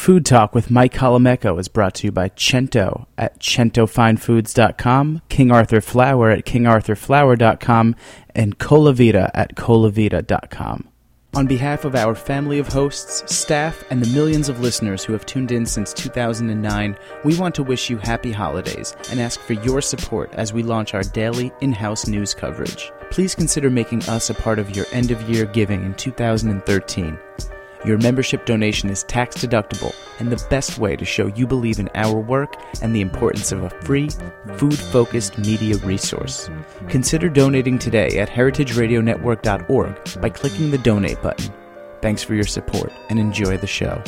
Food Talk with Mike Colameco is brought to you by Cento at CentoFineFoods.com, King Arthur Flour at KingArthurFlour.com, and Colavita at Colavita.com. On behalf of our family of hosts, staff, and the millions of listeners who have tuned in since 2009, we want to wish you happy holidays and ask for your support as we launch our daily in-house news coverage. Please consider making us a part of your end-of-year giving in 2013. Your membership donation is tax-deductible and the best way to show you believe in our work and the importance of a free, food-focused media resource. Consider donating today at heritageradionetwork.org by clicking the donate button. Thanks for your support and enjoy the show.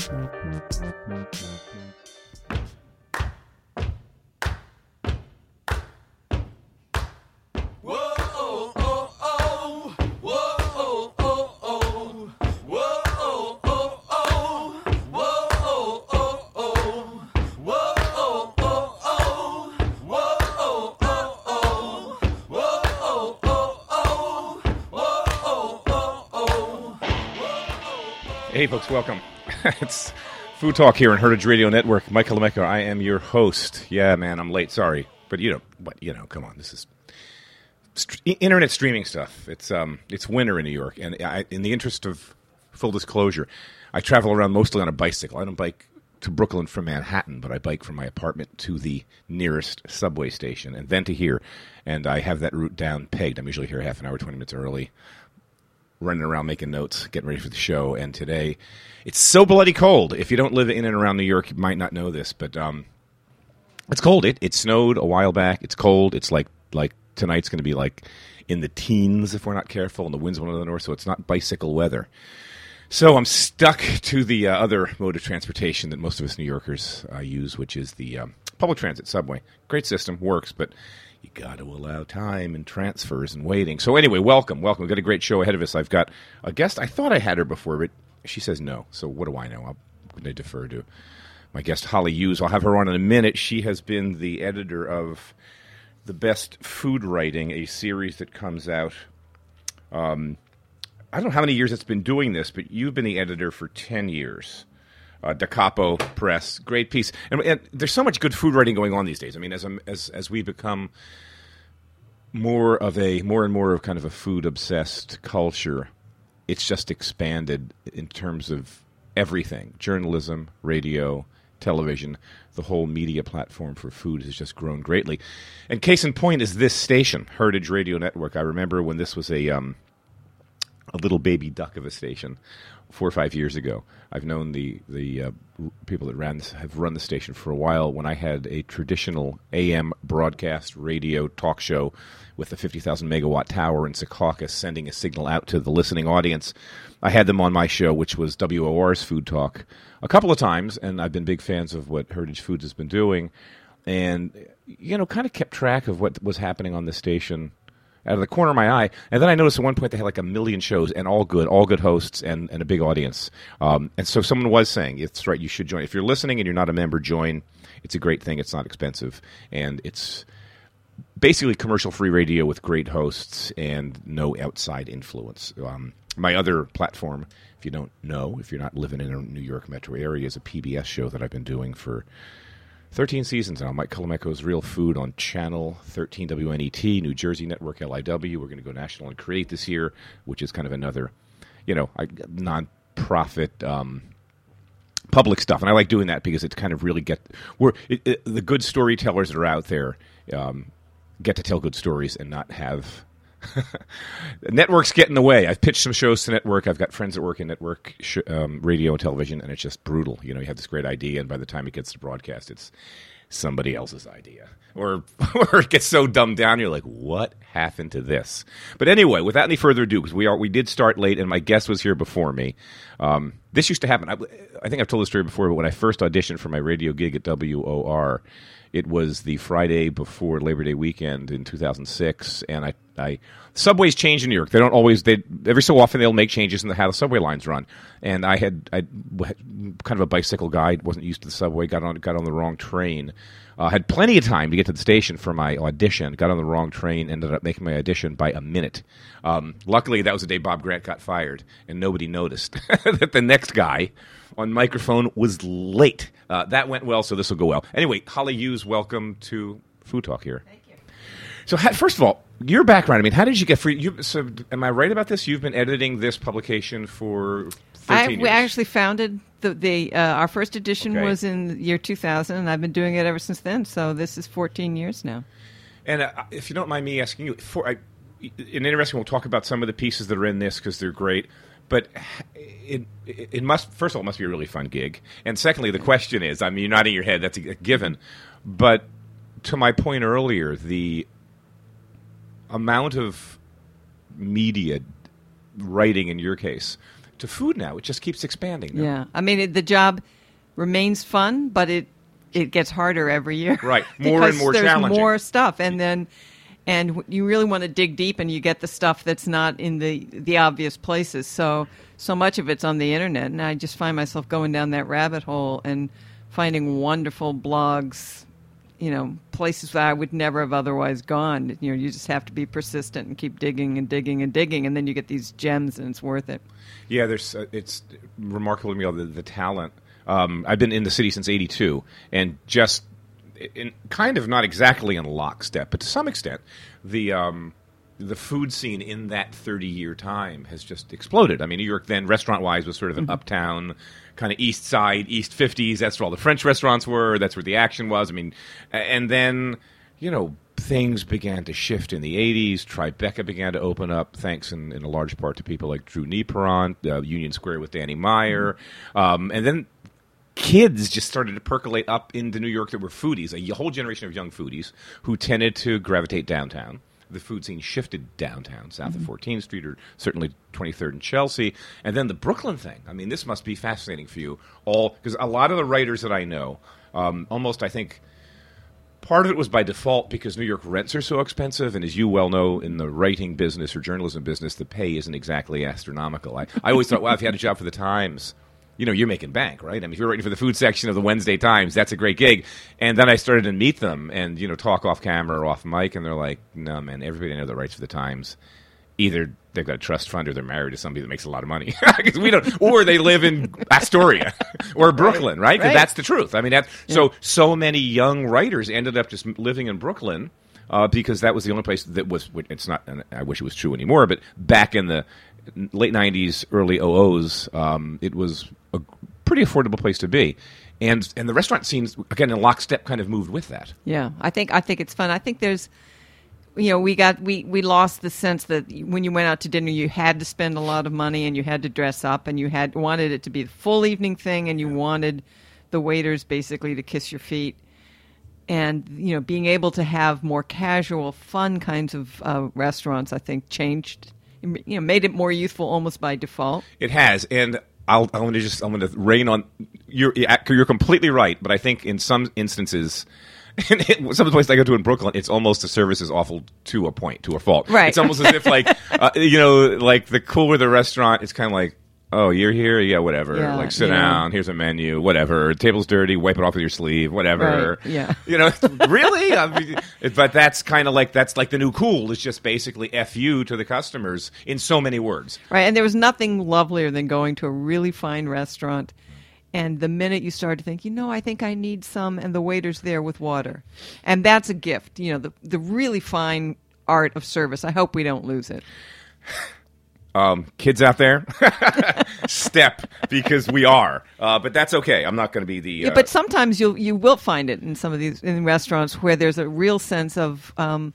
Hey folks, welcome. It's Food Talk here on Heritage Radio Network. Mike Colameco, I am your host. Yeah, man, I'm late. Sorry, but come on. This is internet streaming stuff. It's winter in New York, and in the interest of full disclosure, I travel around mostly on a bicycle. I don't bike to Brooklyn from Manhattan, but I bike from my apartment to the nearest subway station and then to here, and I have that route down pegged. I'm usually here half an hour, 20 minutes early, running around making notes, getting ready for the show. And today, it's so bloody cold. If you don't live in and around New York, you might not know this, but it's cold. It snowed a while back. It's cold. It's like tonight's going to be like in the teens if we're not careful, and the wind's blowing to the north, so it's not bicycle weather. So I'm stuck to the other mode of transportation that most of us New Yorkers use, which is the public transit, subway. Great system, works, but you got to allow time and transfers and waiting. So anyway, welcome. We've got a great show ahead of us. I've got a guest. I thought I had her before, but she says no. So what do I know? I'm going to defer to my guest, Holly Hughes. I'll have her on in a minute. She has been the editor of The Best Food Writing, a series that comes out. I don't know how many years it's been doing this, but you've been the editor for 10 years. Da Capo Press, great piece, and there's so much good food writing going on these days. I mean, as we become more and more of kind of a food obsessed culture, it's just expanded in terms of everything: journalism, radio, television. The whole media platform for food has just grown greatly. And case in point is this station, Heritage Radio Network. I remember when this was a little baby duck of a station 4 or 5 years ago. I've known the people that have run the station for a while. When I had a traditional AM broadcast radio talk show with a 50,000 megawatt tower in Secaucus sending a signal out to the listening audience, I had them on my show, which was WOR's Food Talk, a couple of times, and I've been big fans of what Heritage Foods has been doing, and kind of kept track of what was happening on the station out of the corner of my eye. And then I noticed at one point they had like 1 million shows, and all good hosts and a big audience. And so someone was saying, it's right, you should join. If you're listening and you're not a member, join. It's a great thing. It's not expensive. And it's basically commercial-free radio with great hosts and no outside influence. My other platform, if you don't know, if you're not living in a New York metro area, is a PBS show that I've been doing for 13 seasons now. Mike Colameco's Real Food on Channel 13 WNET, New Jersey Network LIW. We're going to go national and create this year, which is kind of another, non-profit public stuff. And I like doing that because it's kind of really the good storytellers that are out there get to tell good stories and not have networks get in the way. I've pitched some shows to network. I've got friends that work in network radio and television, and it's just brutal. You have this great idea, and by the time it gets to broadcast, it's somebody else's idea. Or it gets so dumbed down, you're like, what happened to this? But anyway, without any further ado, because we did start late, and my guest was here before me. This used to happen. I think I've told this story before, but when I first auditioned for my radio gig at WOR, it was the Friday before Labor Day weekend in 2006, and subways change in New York. They don't always. Every so often they'll make changes in how the subway lines run. And I had kind of a bicycle guy, wasn't used to the subway, got on the wrong train, Had plenty of time to get to the station for my audition. Got on the wrong train, ended up making my audition by a minute. Luckily, that was the day Bob Grant got fired, and nobody noticed that the next guy on microphone was late. That went well, so this will go well. Anyway, Holly Hughes, welcome to Food Talk here. Thank you. So, first of all, your background. I mean, how did you get free? So, am I right about this? You've been editing this publication for 13 years. We actually founded our first edition Okay. was in the year 2000, and I've been doing it ever since then. So this is 14 years now. And if you don't mind me asking you, and interesting, we'll talk about some of the pieces that are in this because they're great. But it must, first of all, it must be a really fun gig. And secondly, the question is, I mean, you're nodding your head, that's a given. But to my point earlier, the amount of media writing in your case to food now, it just keeps expanding. No? Yeah, I mean the job remains fun, but it gets harder every year. Right, more and because more there's challenging. more stuff, and you really want to dig deep, and you get the stuff that's not in the obvious places. So much of it's on the internet, and I just find myself going down that rabbit hole and finding wonderful blogs. Places that I would never have otherwise gone. You just have to be persistent and keep digging and digging and digging, and then you get these gems, and it's worth it. Yeah, it's remarkable to me, the talent. I've been in the city since '82, and just kind of not exactly in lockstep, but to some extent, the food scene in that 30-year time has just exploded. I mean, New York then, restaurant-wise, was sort of an uptown, kind of east side, East 50s. That's where all the French restaurants were. That's where the action was. I mean, and then, things began to shift in the 80s. Tribeca began to open up, thanks in a large part to people like Drew Nieperant, Union Square with Danny Meyer. And then kids just started to percolate up into New York that were foodies, a whole generation of young foodies who tended to gravitate downtown. The food scene shifted downtown, south of 14th Street, or certainly 23rd and Chelsea. And then the Brooklyn thing. I mean, this must be fascinating for you all, because a lot of the writers that I know, almost, I think, part of it was by default because New York rents are so expensive, and as you well know, in the writing business or journalism business, the pay isn't exactly astronomical. I always thought, wow, if you had a job for the Times, you're making bank, right? I mean, if you're writing for the food section of the Wednesday Times, that's a great gig. And then I started to meet them and, talk off camera or off mic, and they're like, no, man, everybody I know that writes for the Times, either they've got a trust fund or they're married to somebody that makes a lot of money. Because we don't, or they live in Astoria or Brooklyn, right? 'Cause that's the truth. I mean, so many young writers ended up just living in Brooklyn because that was the only place that was, it's not, and I wish it was true anymore, but back in the late 90s, early 00s, it was a pretty affordable place to be. And the restaurant scenes, again, in lockstep, kind of moved with that. Yeah, I think it's fun. I think there's, we lost the sense that when you went out to dinner, you had to spend a lot of money and you had to dress up and you wanted it to be the full evening thing, and you wanted the waiters basically to kiss your feet. And, being able to have more casual, fun kinds of restaurants, I think, changed, made it more youthful almost by default. It has, and I'm going to rain on you're completely right, but I think in some instances, some of the places I go to in Brooklyn, it's almost the service is awful to a point, to a fault. Right. It's almost as if like like the cooler the restaurant, it's kind of like, oh, you're here? Yeah, whatever. Yeah, like, sit down. Here's a menu. Whatever. Table's dirty. Wipe it off with your sleeve. Whatever. Right. Yeah. Really? I mean, but that's kind of like, that's like the new cool. It's just basically F you to the customers in so many words. Right. And there was nothing lovelier than going to a really fine restaurant, and the minute you start to think, I think I need some, and the waiter's there with water. And that's a gift. The really fine art of service. I hope we don't lose it. Kids out there, step, because we are. But that's okay. I'm not going to be the... Yeah, but sometimes you will find it in some of these in restaurants where there's a real sense of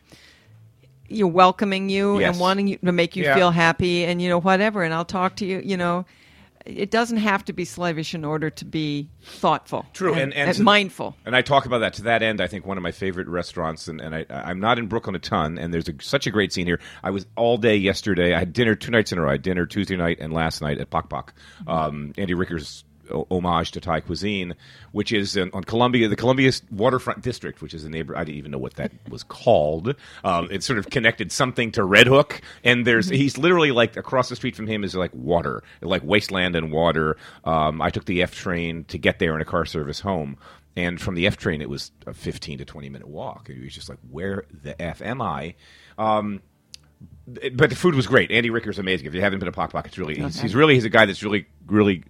welcoming you Yes. and wanting you to make you feel happy, and whatever. And I'll talk to you. It doesn't have to be slavish in order to be thoughtful. True, and mindful. And I talk about that to that end. I think one of my favorite restaurants, and I'm not in Brooklyn a ton, and there's such a great scene here. I was all day yesterday. I had dinner 2 nights in a row. I had dinner Tuesday night and last night at Pak Pak. Andy Ricker's homage to Thai cuisine, which is on Columbia, the Columbia Waterfront District, which is a neighbor. I didn't even know what that was called. It's sort of connected something to Red Hook, and he's literally like across the street from him is like water, like wasteland and water. I took the F train to get there in a car service home. And from the F train, it was a 15 to 20-minute walk. It was just like, where the F am I? But the food was great. Andy Ricker's amazing. If you haven't been to Pok Pok, it's really he's a guy that's really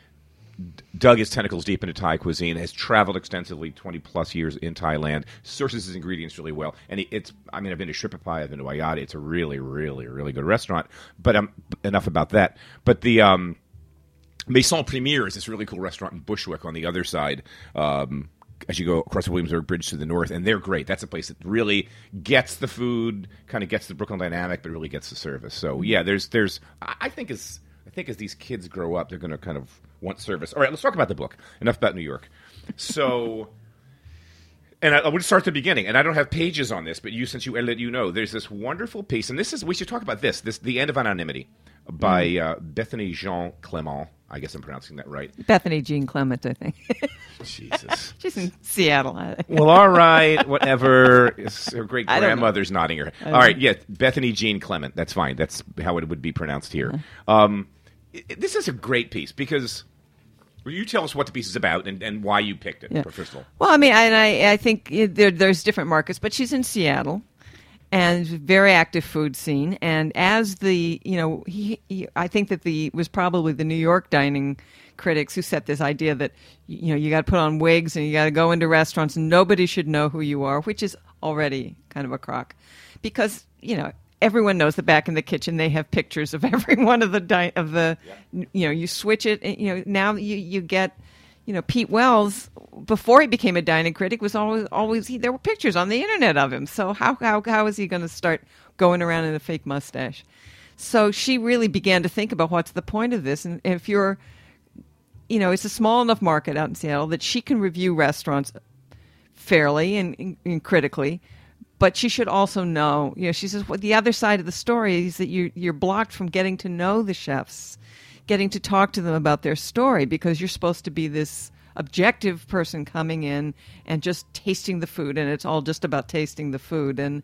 dug his tentacles deep into Thai cuisine. Has traveled extensively, 20+ years in Thailand. Sources his ingredients really well. And I've been to Shripapai, I've been to Ayada. It's a really, really, really good restaurant. But enough about that. But the Maison Premier is this really cool restaurant in Bushwick on the other side. As you go across the Williamsburg Bridge to the north, and they're great. That's a place that really gets the food, kind of gets the Brooklyn dynamic, but really gets the service. So yeah, I think as these kids grow up, they're going to kind of want service. All right, let's talk about the book. Enough about New York. So, and I would start at the beginning, and I don't have pages on this, but since you edited, there's this wonderful piece, and we should talk about this, The End of Anonymity by Bethany Jean Clement. I guess I'm pronouncing that right. Bethany Jean Clement, I think. Jesus. She's in Seattle. Well, all right, whatever. Her great-grandmother's nodding her head. All right, yeah, Bethany Jean Clement. That's fine. That's how it would be pronounced here. This is a great piece because you tell us what the piece is about and why you picked it, first of all. Well, I think there's different markets, but she's in Seattle. And very active food scene, and as I think that was probably the New York dining critics who set this idea that you got to put on wigs and you got to go into restaurants and nobody should know who you are, which is already kind of a crock, because everyone knows that back in the kitchen they have pictures of every one of you switch it, now you get. Pete Wells, before he became a dining critic, was always there were pictures on the internet of him. So how is he going to start going around in a fake mustache? So she really began to think about what's the point of this. And if you're, it's a small enough market out in Seattle that she can review restaurants fairly and critically, but she should also know, she says, the other side of the story is that you're blocked from getting to know the chefs, getting to talk to them about their story, because you're supposed to be this objective person coming in and just tasting the food, and it's all just about tasting the food. And,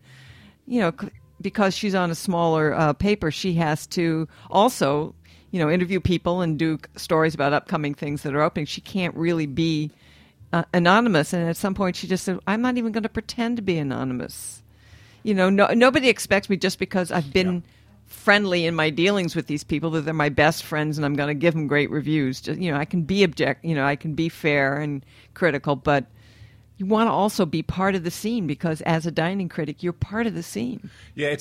because she's on a smaller paper, she has to also, interview people and do stories about upcoming things that are opening. She can't really be anonymous. And at some point she just said, I'm not even going to pretend to be anonymous. Nobody expects me just because I've been friendly in my dealings with these people that they're my best friends and I'm going to give them great reviews. Just, I can be I can be fair and critical, but you want to also be part of the scene, because as a dining critic, you're part of the scene. Yeah,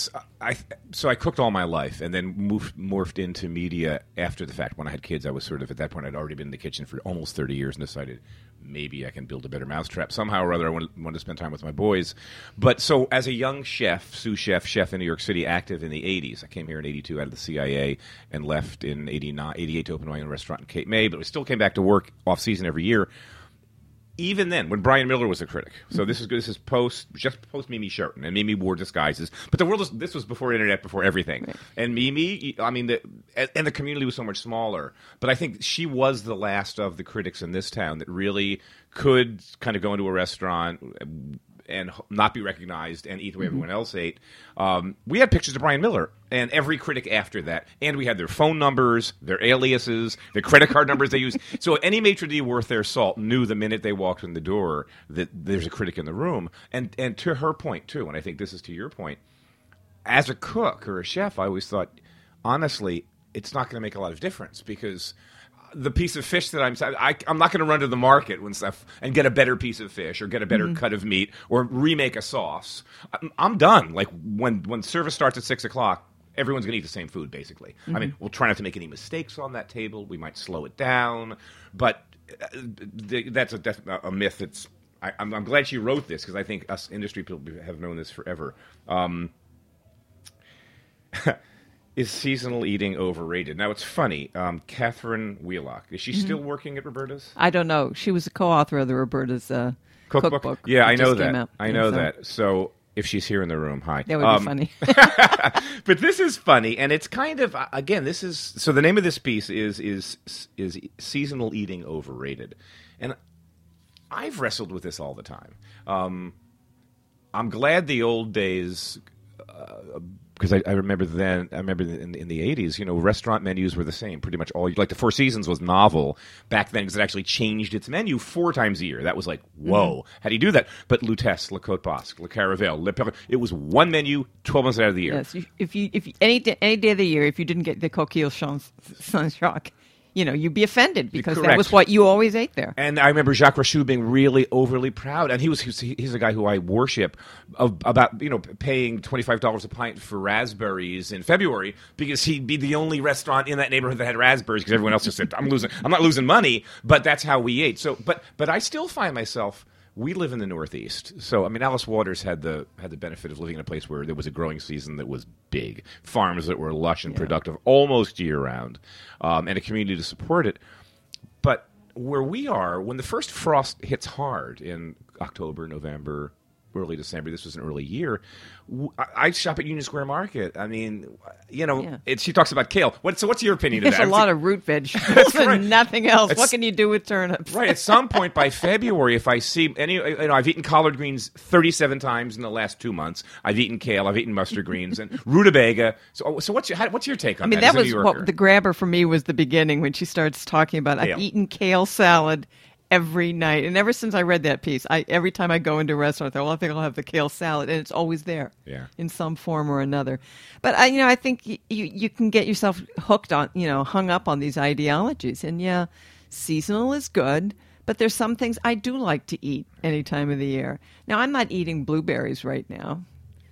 so I cooked all my life and then morphed into media after the fact. When I had kids, I was sort of, at that point, I'd already been in the kitchen for almost 30 years and decided maybe I can build a better mousetrap. Somehow or other, I wanted to spend time with my boys. But so as a young chef, sous chef in New York City, active in the 80s, I came here in 82 out of the CIA and left in 88 to open my own restaurant in Cape May, but we still came back to work off-season every year. Even then, when Brian Miller was a critic, so this is post Mimi Sherton, and Mimi wore disguises. But this was before internet, before everything. Right. And Mimi, and the community was so much smaller. But I think she was the last of the critics in this town that really could kind of go into a restaurant and not be recognized and eat the way everyone else ate. We had pictures of Brian Miller and every critic after that. And we had their phone numbers, their aliases, the credit card numbers they used. So any maitre d' worth their salt knew the minute they walked in the door that there's a critic in the room. And to her point, too, and I think this is to your point, as a cook or a chef, I always thought, honestly, it's not going to make a lot of difference, because the piece of fish that I'm not going to run to the market and get a better piece of fish or get a better cut of meat or remake a sauce. I'm done. Like when service starts at 6 o'clock, everyone's going to eat the same food, basically. Mm-hmm. We'll try not to make any mistakes on that table. We might slow it down, but that's a myth. I'm glad she wrote this, because I think us industry people have known this forever. Is seasonal eating overrated? Now, it's funny. Catherine Wheelock, is she still working at Roberta's? I don't know. She was a co-author of the Roberta's cookbook. Yeah, I know that. I know that. So if she's here in the room, hi. That would be funny. But this is funny, and it's kind of, again, so the name of this piece is Seasonal Eating Overrated. And I've wrestled with this all the time. I'm glad the old days because I remember in the 80s, restaurant menus were the same pretty much all. Like the Four Seasons was novel back then because it actually changed its menu 4 times a year. That was like, whoa, how do you do that? But Lutèce, Le Côte Basque, Le Caravelle, Le Perron, it was one menu 12 months out of the year. Yes, if any day of the year, if you didn't get the Coquille Saint-Jacques, you'd be offended because Correct. that was what you always ate there. And I remember Jacques Rachou being really overly proud, and he's a guy who I worship about paying $25 a pint for raspberries in February because he'd be the only restaurant in that neighborhood that had raspberries because everyone else just said I'm not losing money, but that's how we ate. So, but I still find myself. We live in the Northeast, so Alice Waters had the benefit of living in a place where there was a growing season that was big, farms that were lush and productive almost year round, and a community to support it. But where we are, when the first frost hits hard in October, November, early December, this was an early year, I shop at Union Square Market. I mean, she talks about kale. What's your opinion of that? There's a lot of root vegetables right. and nothing else. What can you do with turnips? Right. At some point by February, if I see I've eaten collard greens 37 times in the last 2 months. I've eaten kale. I've eaten mustard greens and rutabaga. So what's your take on that? That was what the grabber for me was the beginning when she starts talking about kale. I've eaten kale salad every night. And ever since I read that piece, every time I go into a restaurant, I think I'll have the kale salad, and it's always there in some form or another. But I think you can get yourself hooked on, hung up on these ideologies. And seasonal is good, but there's some things I do like to eat any time of the year. Now, I'm not eating blueberries right now.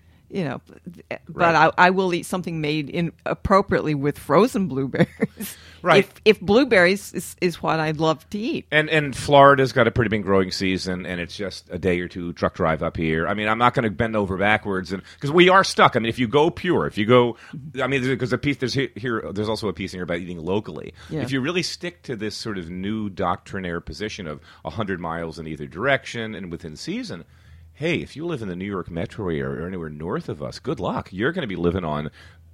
But I will eat something made appropriately with frozen blueberries. Right. If blueberries is what I'd love to eat. And Florida's got a pretty big growing season, and it's just a day or two truck drive up here. I mean, I'm not going to bend over backwards, because we are stuck. I mean, if you go pure, because there's also a piece in here about eating locally. Yeah. If you really stick to this sort of new doctrinaire position of 100 miles in either direction and within season. Hey, if you live in the New York metro area or anywhere north of us, good luck. You're going to be living on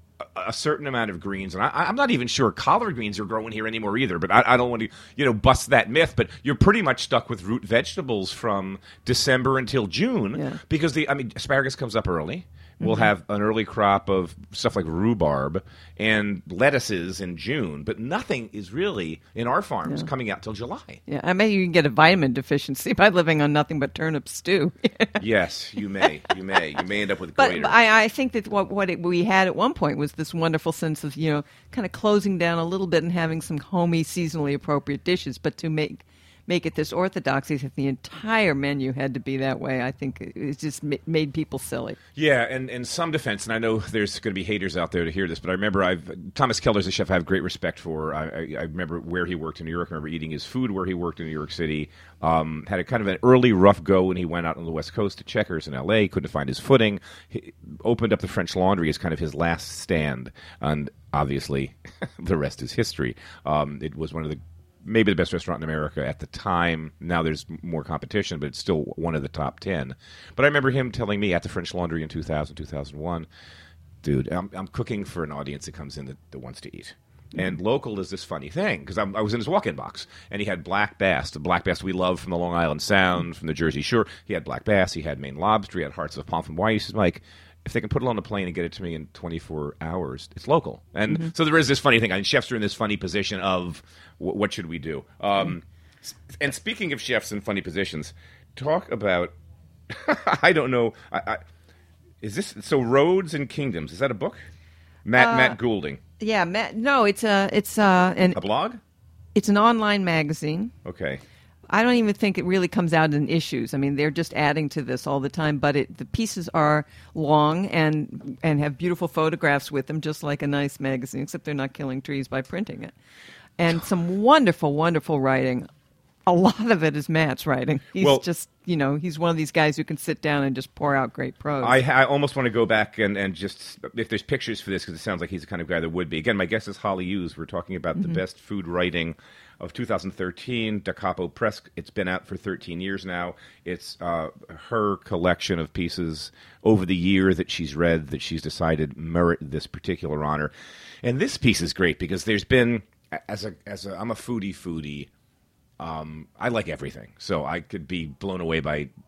a certain amount of greens. And I'm not even sure collard greens are growing here anymore either, but I don't want to bust that myth. But you're pretty much stuck with root vegetables from December until June because asparagus comes up early. We'll have an early crop of stuff like rhubarb and lettuces in June, but nothing is really in our farms coming out till July. Yeah, I mean, you can get a vitamin deficiency by living on nothing but turnip stew. Yes, you may. You may end up with But goiter. I think that we had at one point was this wonderful sense of, kind of closing down a little bit and having some homey, seasonally appropriate dishes, but to make it this orthodoxy that the entire menu had to be that way, I think it just made people silly. Yeah, and in some defense, and I know there's going to be haters out there to hear this, but I remember Thomas Keller's a chef I have great respect for. I remember where he worked in New York. I remember eating his food where he worked in New York City. Had a kind of an early rough go when he went out on the West Coast to Checkers in L.A., couldn't find his footing. He opened up the French Laundry as kind of his last stand, and obviously the rest is history. It was one of maybe the best restaurant in America at the time. Now there's more competition, but it's still one of the top 10. But I remember him telling me at the French Laundry in 2000, 2001, dude, I'm cooking for an audience that comes in that wants to eat. And local is this funny thing, because I was in his walk-in box, and he had black bass, the black bass we love from the Long Island Sound, from the Jersey Shore. He had black bass, he had Maine lobster, he had hearts of Pomfret. He says, Mike, if they can put it on a plane and get it to me in 24 hours, it's local. And so there is this funny thing. I mean, chefs are in this funny position of what should we do? And speaking of chefs in funny positions, talk about, I don't know, is this, so Roads and Kingdoms, is that a book? Matt Goulding. Yeah, Matt, no, it's a blog? It's an online magazine. Okay. I don't even think it really comes out in issues. I mean, they're just adding to this all the time. But the pieces are long and have beautiful photographs with them, just like a nice magazine, except they're not killing trees by printing it. And some wonderful, wonderful writing. A lot of it is Matt's writing. He's he's one of these guys who can sit down and just pour out great prose. I almost want to go back and just, if there's pictures for this, because it sounds like he's the kind of guy that would be. Again, my guest is Holly Hughes. We're talking about the best food writing of 2013, Da Capo Press. It's been out for 13 years now. It's her collection of pieces over the year that she's read that she's decided merit this particular honor. And this piece is great because there's been, I'm a foodie. I like everything, so I could be blown away by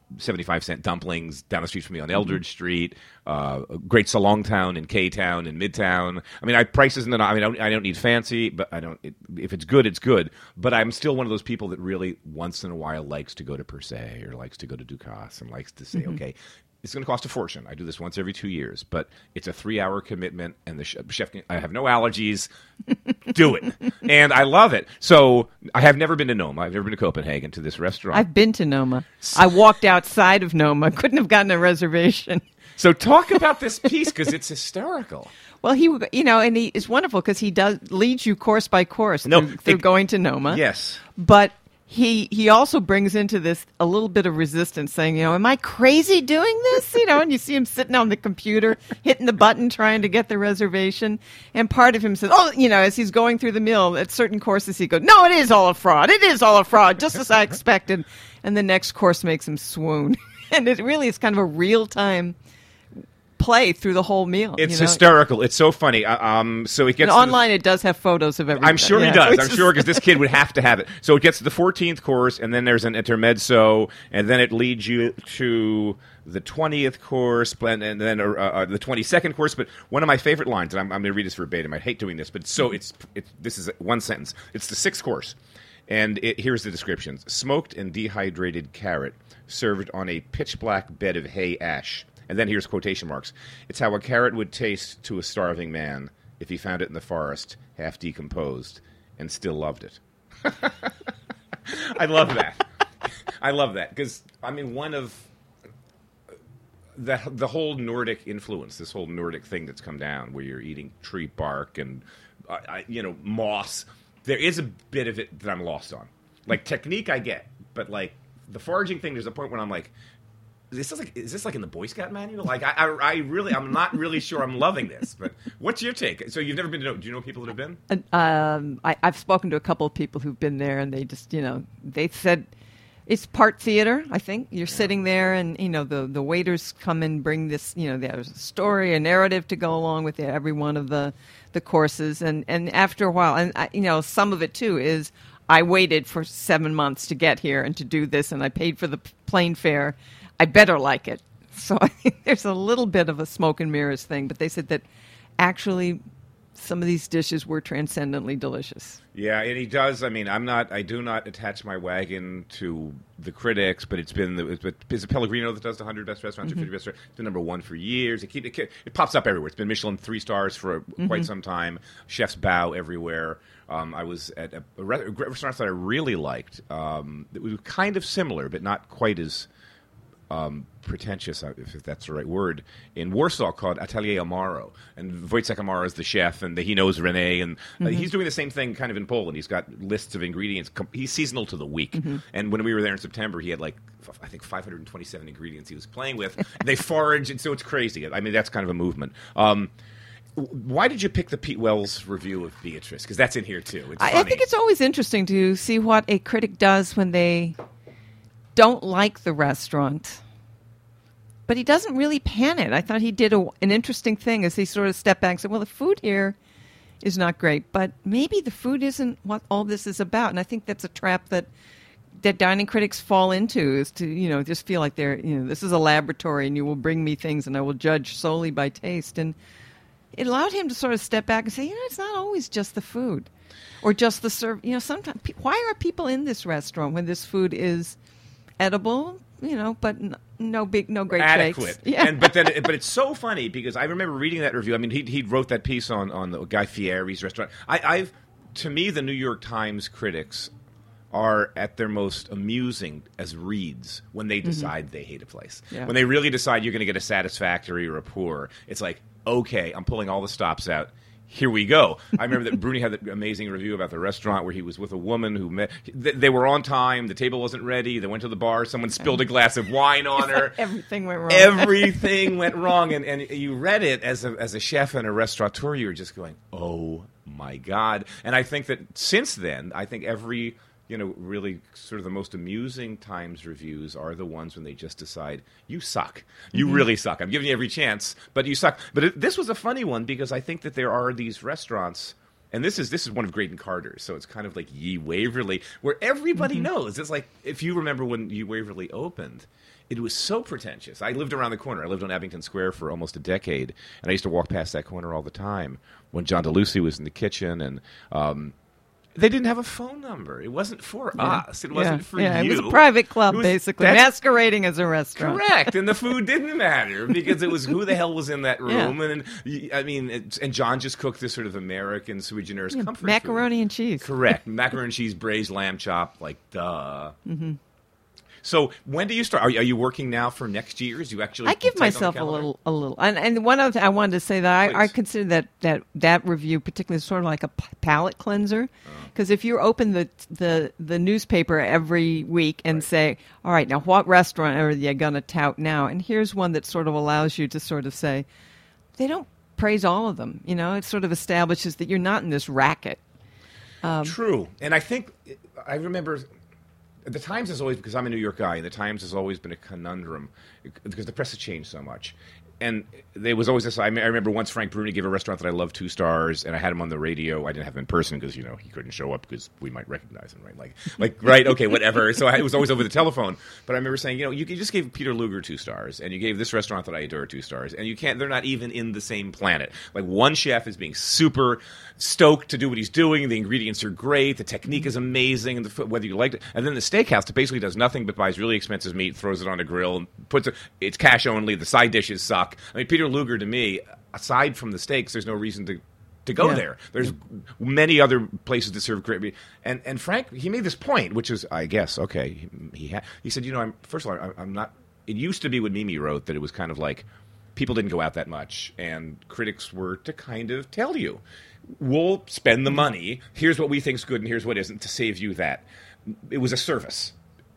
75-cent dumplings down the street from me on Eldridge Street, great Salong Town in K-Town in Midtown. I mean, prices, I don't need fancy, but if it's good, it's good. But I'm still one of those people that really once in a while likes to go to Per Se or likes to go to Ducasse and likes to say, okay, it's going to cost a fortune. I do this once every 2 years, but it's a 3-hour commitment, and the chef, I have no allergies. Do it. And I love it. So I have never been to Noma. I've never been to Copenhagen, to this restaurant. I've been to Noma. I walked outside of Noma. Couldn't have gotten a reservation. So talk about this piece, because it's hysterical. Well, and he is wonderful because he leads you course by course through going to Noma. Yes. But he also brings into this a little bit of resistance, saying, am I crazy doing this? And you see him sitting on the computer, hitting the button, trying to get the reservation. And part of him says, as he's going through the meal, at certain courses, he goes, no, it is all a fraud. It is all a fraud, just as I expected. And the next course makes him swoon. And it really is kind of a real-time play through the whole meal. It's hysterical. It's so funny. So it gets online. It does have photos of everything. I'm sure he does. I'm sure, because this kid would have to have it. So it gets to the 14th course, and then there's an intermezzo, and then it leads you to the 20th course, and then the 22nd course. But one of my favorite lines, and I'm going to read this verbatim. I hate doing this, but this is one sentence. It's the 6th course, and here's the descriptions: smoked and dehydrated carrot served on a pitch black bed of hay ash. And then here's quotation marks. It's how a carrot would taste to a starving man if he found it in the forest, half decomposed, and still loved it. I love that. I love that. Because, one of the whole Nordic influence, this whole Nordic thing that's come down, where you're eating tree bark and, moss, there is a bit of it that I'm lost on. Like, technique I get, but, like, the foraging thing, there's a point when I'm like, is this like in the Boy Scout manual? Like, I'm not really sure I'm loving this. But what's your take? So you've never been to Noma. Do you know people that have been? I've spoken to a couple of people who've been there, and they just, they said it's part theater. I think you're sitting there, and the waiters come and bring this. There's a story, a narrative to go along with every one of the courses, and after a while, and some of it too is I waited for 7 months to get here and to do this, and I paid for the plane fare. I better like it. So I think there's a little bit of a smoke and mirrors thing, but they said that actually some of these dishes were transcendently delicious. Yeah, and he does. I do not attach my wagon to the critics, but is it Pellegrino that does the 100 best restaurants or 50 best restaurants? It's been number one for years. It pops up everywhere. It's been Michelin 3 stars for quite some time. Chefs bow everywhere. I was at a restaurant that I really liked. It was kind of similar, but not quite as pretentious, if that's the right word, in Warsaw, called Atelier Amaro. And Wojciech Amaro is the chef, and he knows Renee, and he's doing the same thing kind of in Poland. He's got lists of ingredients. He's seasonal to the week. And when we were there in September, he had I think 527 ingredients he was playing with. They forage, and so it's crazy. That's kind of a movement. Why did you pick the Pete Wells review of Beatrice? Because that's in here, too. It's funny. I think it's always interesting to see what a critic does when they don't like the restaurant, but he doesn't really pan it. I thought he did an interesting thing as he sort of stepped back and said, well, the food here is not great, but maybe the food isn't what all this is about. And I think that's a trap that dining critics fall into, is to, just feel like they're, this is a laboratory and you will bring me things and I will judge solely by taste. And it allowed him to sort of step back and say, it's not always just the food or just the serve. Sometimes, why are people in this restaurant when this food is edible, but no great adequate. Shakes. Yeah. But it's so funny because I remember reading that review. He wrote that piece on the Guy Fieri's restaurant. To me, the New York Times critics are at their most amusing as reads when they decide they hate a place. Yeah. When they really decide you're going to get a satisfactory or a poor, it's like, okay, I'm pulling all the stops out. Here we go. I remember that Bruni had that amazing review about the restaurant where he was with a woman who met. They were on time. The table wasn't ready. They went to the bar. Someone spilled a glass of wine on her. Everything went wrong. Everything went wrong. And you read it as a chef and a restaurateur. You were just going, oh, my God. And I think that since then, every really sort of the most amusing Times reviews are the ones when they just decide, you suck. You really suck. I'm giving you every chance, but you suck. But this was a funny one because I think that there are these restaurants, And this is one of Graydon Carter's, so it's kind of like Ye Waverly, where everybody knows. It's like, if you remember when Ye Waverly opened, it was so pretentious. I lived around the corner. I lived on Abington Square for almost a decade, and I used to walk past that corner all the time when John DeLucy was in the kitchen, and they didn't have a phone number. It wasn't for us. It wasn't for you. It was a private club, basically, masquerading as a restaurant. Correct, and the food didn't matter because it was who the hell was in that room. And I mean, and John just cooked this sort of American sui generis comfort macaroni food. And cheese. Correct, macaroni and cheese, braised lamb chop, like duh. Mm-hmm. So when do you start? Are you working now for next year's? You actually? I give myself a little, and one other thing I wanted to say that I consider that review particularly sort of like a palate cleanser, because if you open the newspaper every week and say, all right, now what restaurant are you going to tout now? And here's one that sort of allows you to sort of say, they don't praise all of them. It sort of establishes that you're not in this racket. True, and I think I remember. The Times has always, because I'm a New York guy, and the Times has always been a conundrum because the press has changed so much. And there was always this. I remember once Frank Bruni gave a restaurant that I loved 2 stars, and I had him on the radio. I didn't have him in person because he couldn't show up because we might recognize him, right? Like right, okay, whatever. So it was always over the telephone. But I remember saying, you just gave Peter Luger 2 stars, and you gave this restaurant that I adore 2 stars, and you can't. They're not even in the same planet. Like, one chef is being super stoked to do what he's doing. The ingredients are great. The technique is amazing, and whether you liked it. And then the steakhouse that basically does nothing but buys really expensive meat, throws it on a grill, and puts it. It's cash only. The side dishes suck. I mean, Peter Luger, to me, aside from the steaks, there's no reason to go there. There's many other places to serve great meat. And Frank, he made this point, which is, I guess, okay, he said, first of all, I'm not. It used to be when Mimi wrote that it was kind of like people didn't go out that much, and critics were to kind of tell you, we'll spend the money, here's what we think's good and here's what isn't, to save you that. It was a service.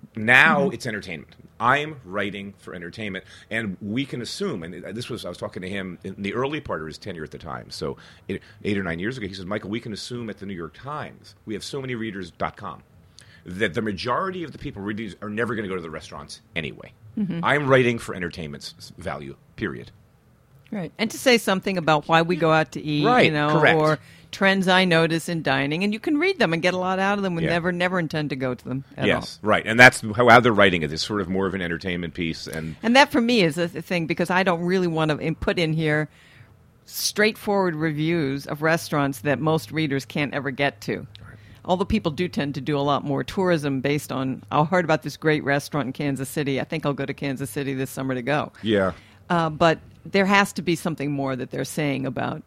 Now it's entertainment. I'm writing for entertainment, and we can assume, and I was talking to him in the early part of his tenure at the Times, so 8 or 9 years ago, he says, Michael, we can assume at the New York Times, we have so many readers.com, that the majority of the people reading these are never going to go to the restaurants anyway. Mm-hmm. I'm writing for entertainment's value, period. Right. And to say something about why we go out to eat, correct. Or trends I notice in dining, and you can read them and get a lot out of them. We never intend to go to them at all. Right. And that's how they're writing it. It's sort of more of an entertainment piece. And that, for me, is the thing, because I don't really want to put in here straightforward reviews of restaurants that most readers can't ever get to. Although people do tend to do a lot more tourism based on, I heard about this great restaurant in Kansas City. I think I'll go to Kansas City this summer to go. Yeah. But there has to be something more that they're saying about,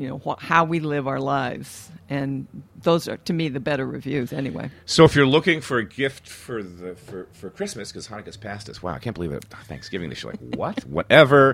how we live our lives. And those are, to me, the better reviews anyway. So if you're looking for a gift for Christmas, because Hanukkah's past us, wow, I can't believe it. Thanksgiving, you're like, what? Whatever.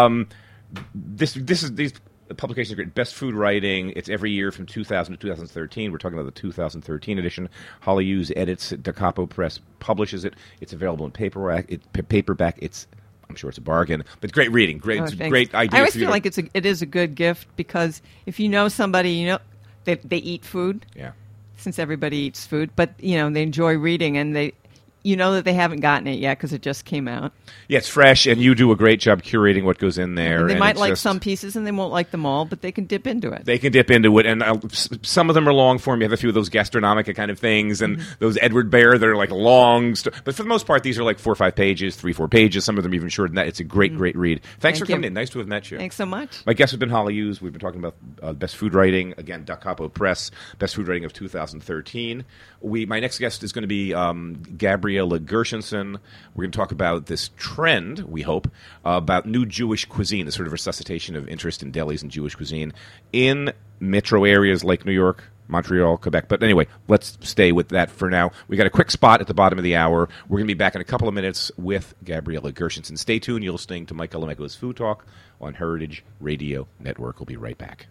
These publications are great. Best Food Writing. It's every year from 2000 to 2013. We're talking about the 2013 edition. Holly Hughes edits it. Da Capo Press publishes it. It's available in paperback. I'm sure it's a bargain, but great reading. Great idea. I always feel like it is a good gift, because if you know somebody, they eat food. Yeah. Since everybody eats food, but they enjoy reading, and that they haven't gotten it yet because it just came out. Yeah, it's fresh, and you do a great job curating what goes in there. And they might like some pieces, and they won't like them all, but they can dip into it. They can dip into it, and some of them are long form. You have a few of those Gastronomica kind of things, and those Edward Bear that are like long. But for the most part, these are like 4 or 5 pages, 3, 4 pages. Some of them even shorter than that. It's a great read. Thanks for coming in. Nice to have met you. Thanks so much. My guest has been Holly Hughes. We've been talking about Best Food Writing. Again, Da Capo Press, Best Food Writing of 2013. My next guest is going to be Gabriella Gershenson. We're going to talk about this trend, we hope, about new Jewish cuisine, the sort of resuscitation of interest in delis and Jewish cuisine in metro areas like New York, Montreal, Quebec. But anyway, let's stay with that for now. We got a quick spot at the bottom of the hour. We're going to be back in a couple of minutes with Gabriella Gershenson. Stay tuned. You're listening to Mike Colameco's Food Talk on Heritage Radio Network. We'll be right back.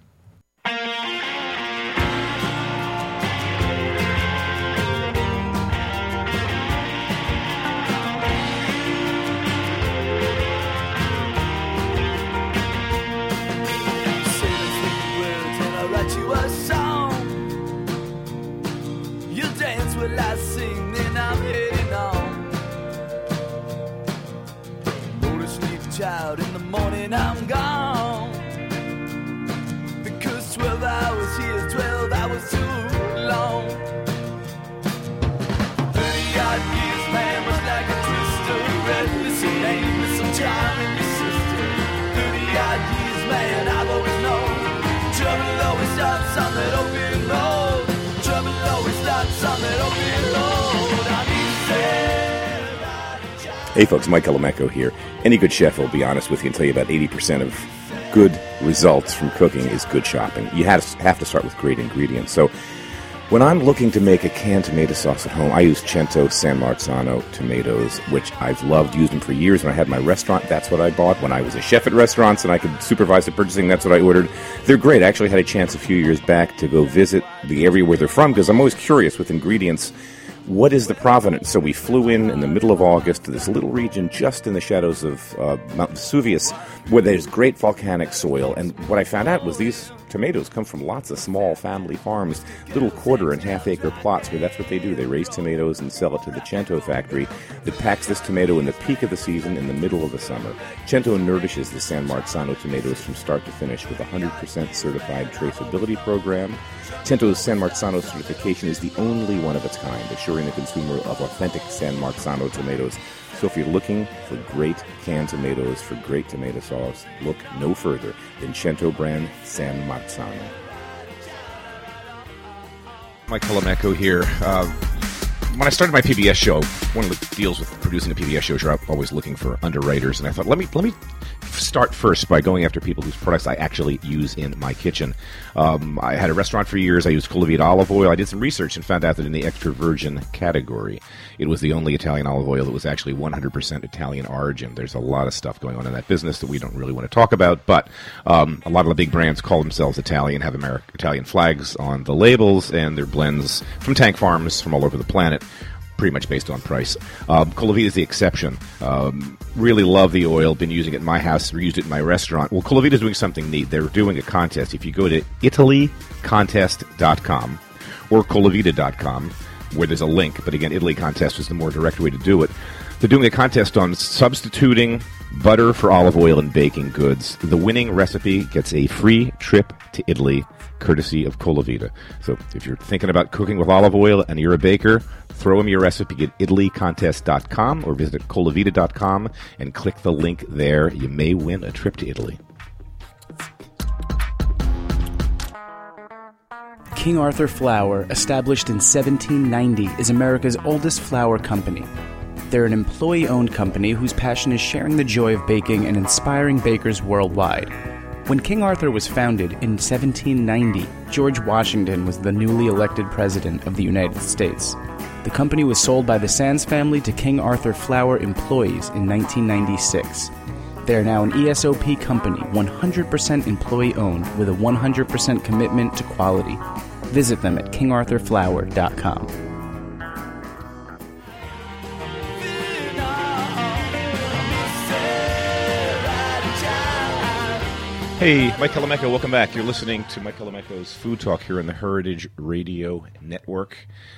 Well, I sing, then I'm heading on. Motor sleep child, in the morning I'm gone. Because 12 hours here is 12 hours. Hey folks, Mike Elamecco here. Any good chef will be honest with you and tell you about 80% of good results from cooking is good shopping. You have to start with great ingredients. So when I'm looking to make a canned tomato sauce at home, I use Cento San Marzano tomatoes, which I've loved, used them for years. When I had my restaurant, that's what I bought. When I was a chef at restaurants and I could supervise the purchasing, that's what I ordered. They're great. I actually had a chance a few years back to go visit the area where they're from because I'm always curious with ingredients. What is the provenance? So we flew in the middle of August to this little region just in the shadows of Mount Vesuvius where there's great volcanic soil. And what I found out was these tomatoes come from lots of small family farms, little quarter and half acre plots where that's what they do. They raise tomatoes and sell it to the Cento factory that packs this tomato in the peak of the season in the middle of the summer. Cento nourishes the San Marzano tomatoes from start to finish with a 100% certified traceability program. Cento's San Marzano certification is the only one of its kind, assuring the consumer of authentic San Marzano tomatoes. So if you're looking for great canned tomatoes for great tomato sauce, look no further than Cento brand San Marzano. Mike Elamecco here. When I started my PBS show, one of the deals with producing a PBS show is you're always looking for underwriters, and I thought, let me start first by going after people whose products I actually use in my kitchen. I had a restaurant for years. I used Colavita olive oil. I did some research and found out that in the extra virgin category, it was the only Italian olive oil that was actually 100% Italian origin. There's a lot of stuff going on in that business that we don't really want to talk about, but a lot of the big brands call themselves Italian, have Italian flags on the labels, and they're blends from tank farms from all over the planet, pretty much based on price. Colavita is the exception. Really love the oil. Been using it in my house. Used it in my restaurant. Well, Colavita is doing something neat. They're doing a contest. If you go to italycontest.com or colavita.com, where there's a link, but again, Italy Contest is the more direct way to do it. They're doing a contest on substituting butter for olive oil in baking goods. The winning recipe gets a free trip to Italy, courtesy of Colavita. So if you're thinking about cooking with olive oil and you're a baker, throw them your recipe at italycontest.com or visit colavita.com and click the link there. You may win a trip to Italy. King Arthur Flour, established in 1790, is America's oldest flour company. They're an employee-owned company whose passion is sharing the joy of baking and inspiring bakers worldwide. When King Arthur was founded in 1790, George Washington was the newly elected president of the United States. The company was sold by the Sands family to King Arthur Flour employees in 1996. They are now an ESOP company, 100% employee-owned, with a 100% commitment to quality. Visit them at kingarthurflour.com. Hey, Mike Elamecco, welcome back. You're listening to Mike Elamecco's Food Talk here on the Heritage Radio Network.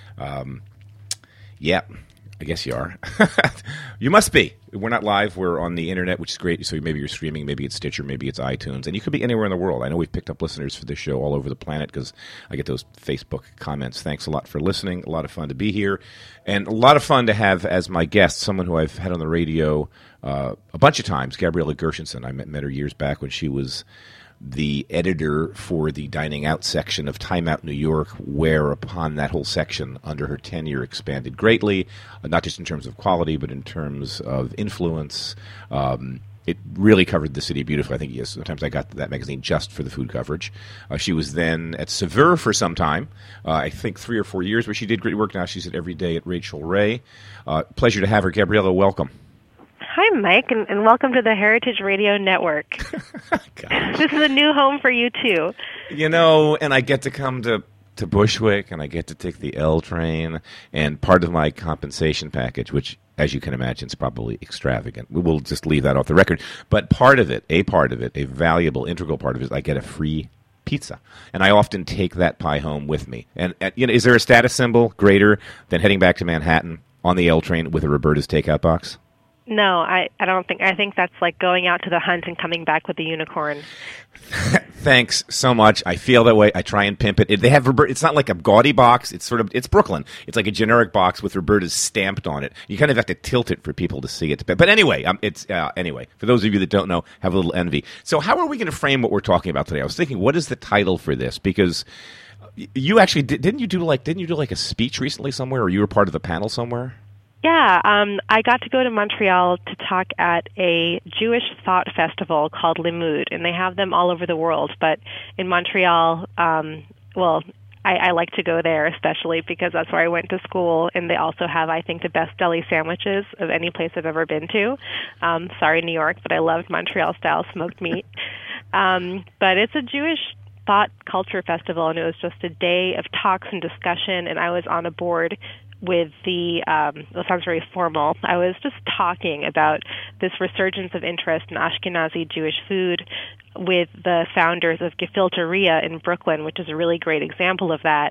Yeah, I guess you are. You must be. We're not live. We're on the internet, which is great. So maybe you're streaming. Maybe it's Stitcher. Maybe it's iTunes. And you could be anywhere in the world. I know we've picked up listeners for this show all over the planet because I get those Facebook comments. Thanks a lot for listening. A lot of fun to be here. And a lot of fun to have as my guest someone who I've had on the radio a bunch of times, Gabriella Gershenson. I met her years back when she was the editor for the dining out section of Time Out New York, whereupon that whole section under her tenure expanded greatly, not just in terms of quality, but in terms of influence. It really covered the city beautifully. I think sometimes I got that magazine just for the food coverage. She was then at Saveur for some time, I think 3 or 4 years, where she did great work. Now she's at Every Day at Rachel Ray. Pleasure to have her. Gabriella, welcome. Hi, Mike, and welcome to the Heritage Radio Network. This is a new home for you, too. You know, and I get to come to Bushwick, and I get to take the L train, and part of my compensation package, which, as you can imagine, is probably extravagant. We'll just leave that off the record. But a valuable, integral part of it is I get a free pizza. And I often take that pie home with me. And is there a status symbol greater than heading back to Manhattan on the L train with a Roberta's takeout box? No, I don't think. I think that's like going out to the hunt and coming back with a unicorn. Thanks so much. I feel that way. I try and pimp it. They have Roberta. It's not like a gaudy box. It's Brooklyn. It's like a generic box with Roberta's stamped on it. You kind of have to tilt it for people to see it. But anyway, anyway. For those of you that don't know, have a little envy. So how are we going to frame what we're talking about today? I was thinking, what is the title for this? Because you actually didn't you do like a speech recently somewhere, or you were part of the panel somewhere? Yeah, I got to go to Montreal to talk at a Jewish thought festival called Limmud, and they have them all over the world. But in Montreal, I like to go there, especially because that's where I went to school, and they also have, I think, the best deli sandwiches of any place I've ever been to. Sorry, New York, but I loved Montreal-style smoked meat. But it's a Jewish thought culture festival, and it was just a day of talks and discussion, and I was on a board with it sounds very formal. I was just talking about this resurgence of interest in Ashkenazi Jewish food with the founders of Gefilteria in Brooklyn, which is a really great example of that.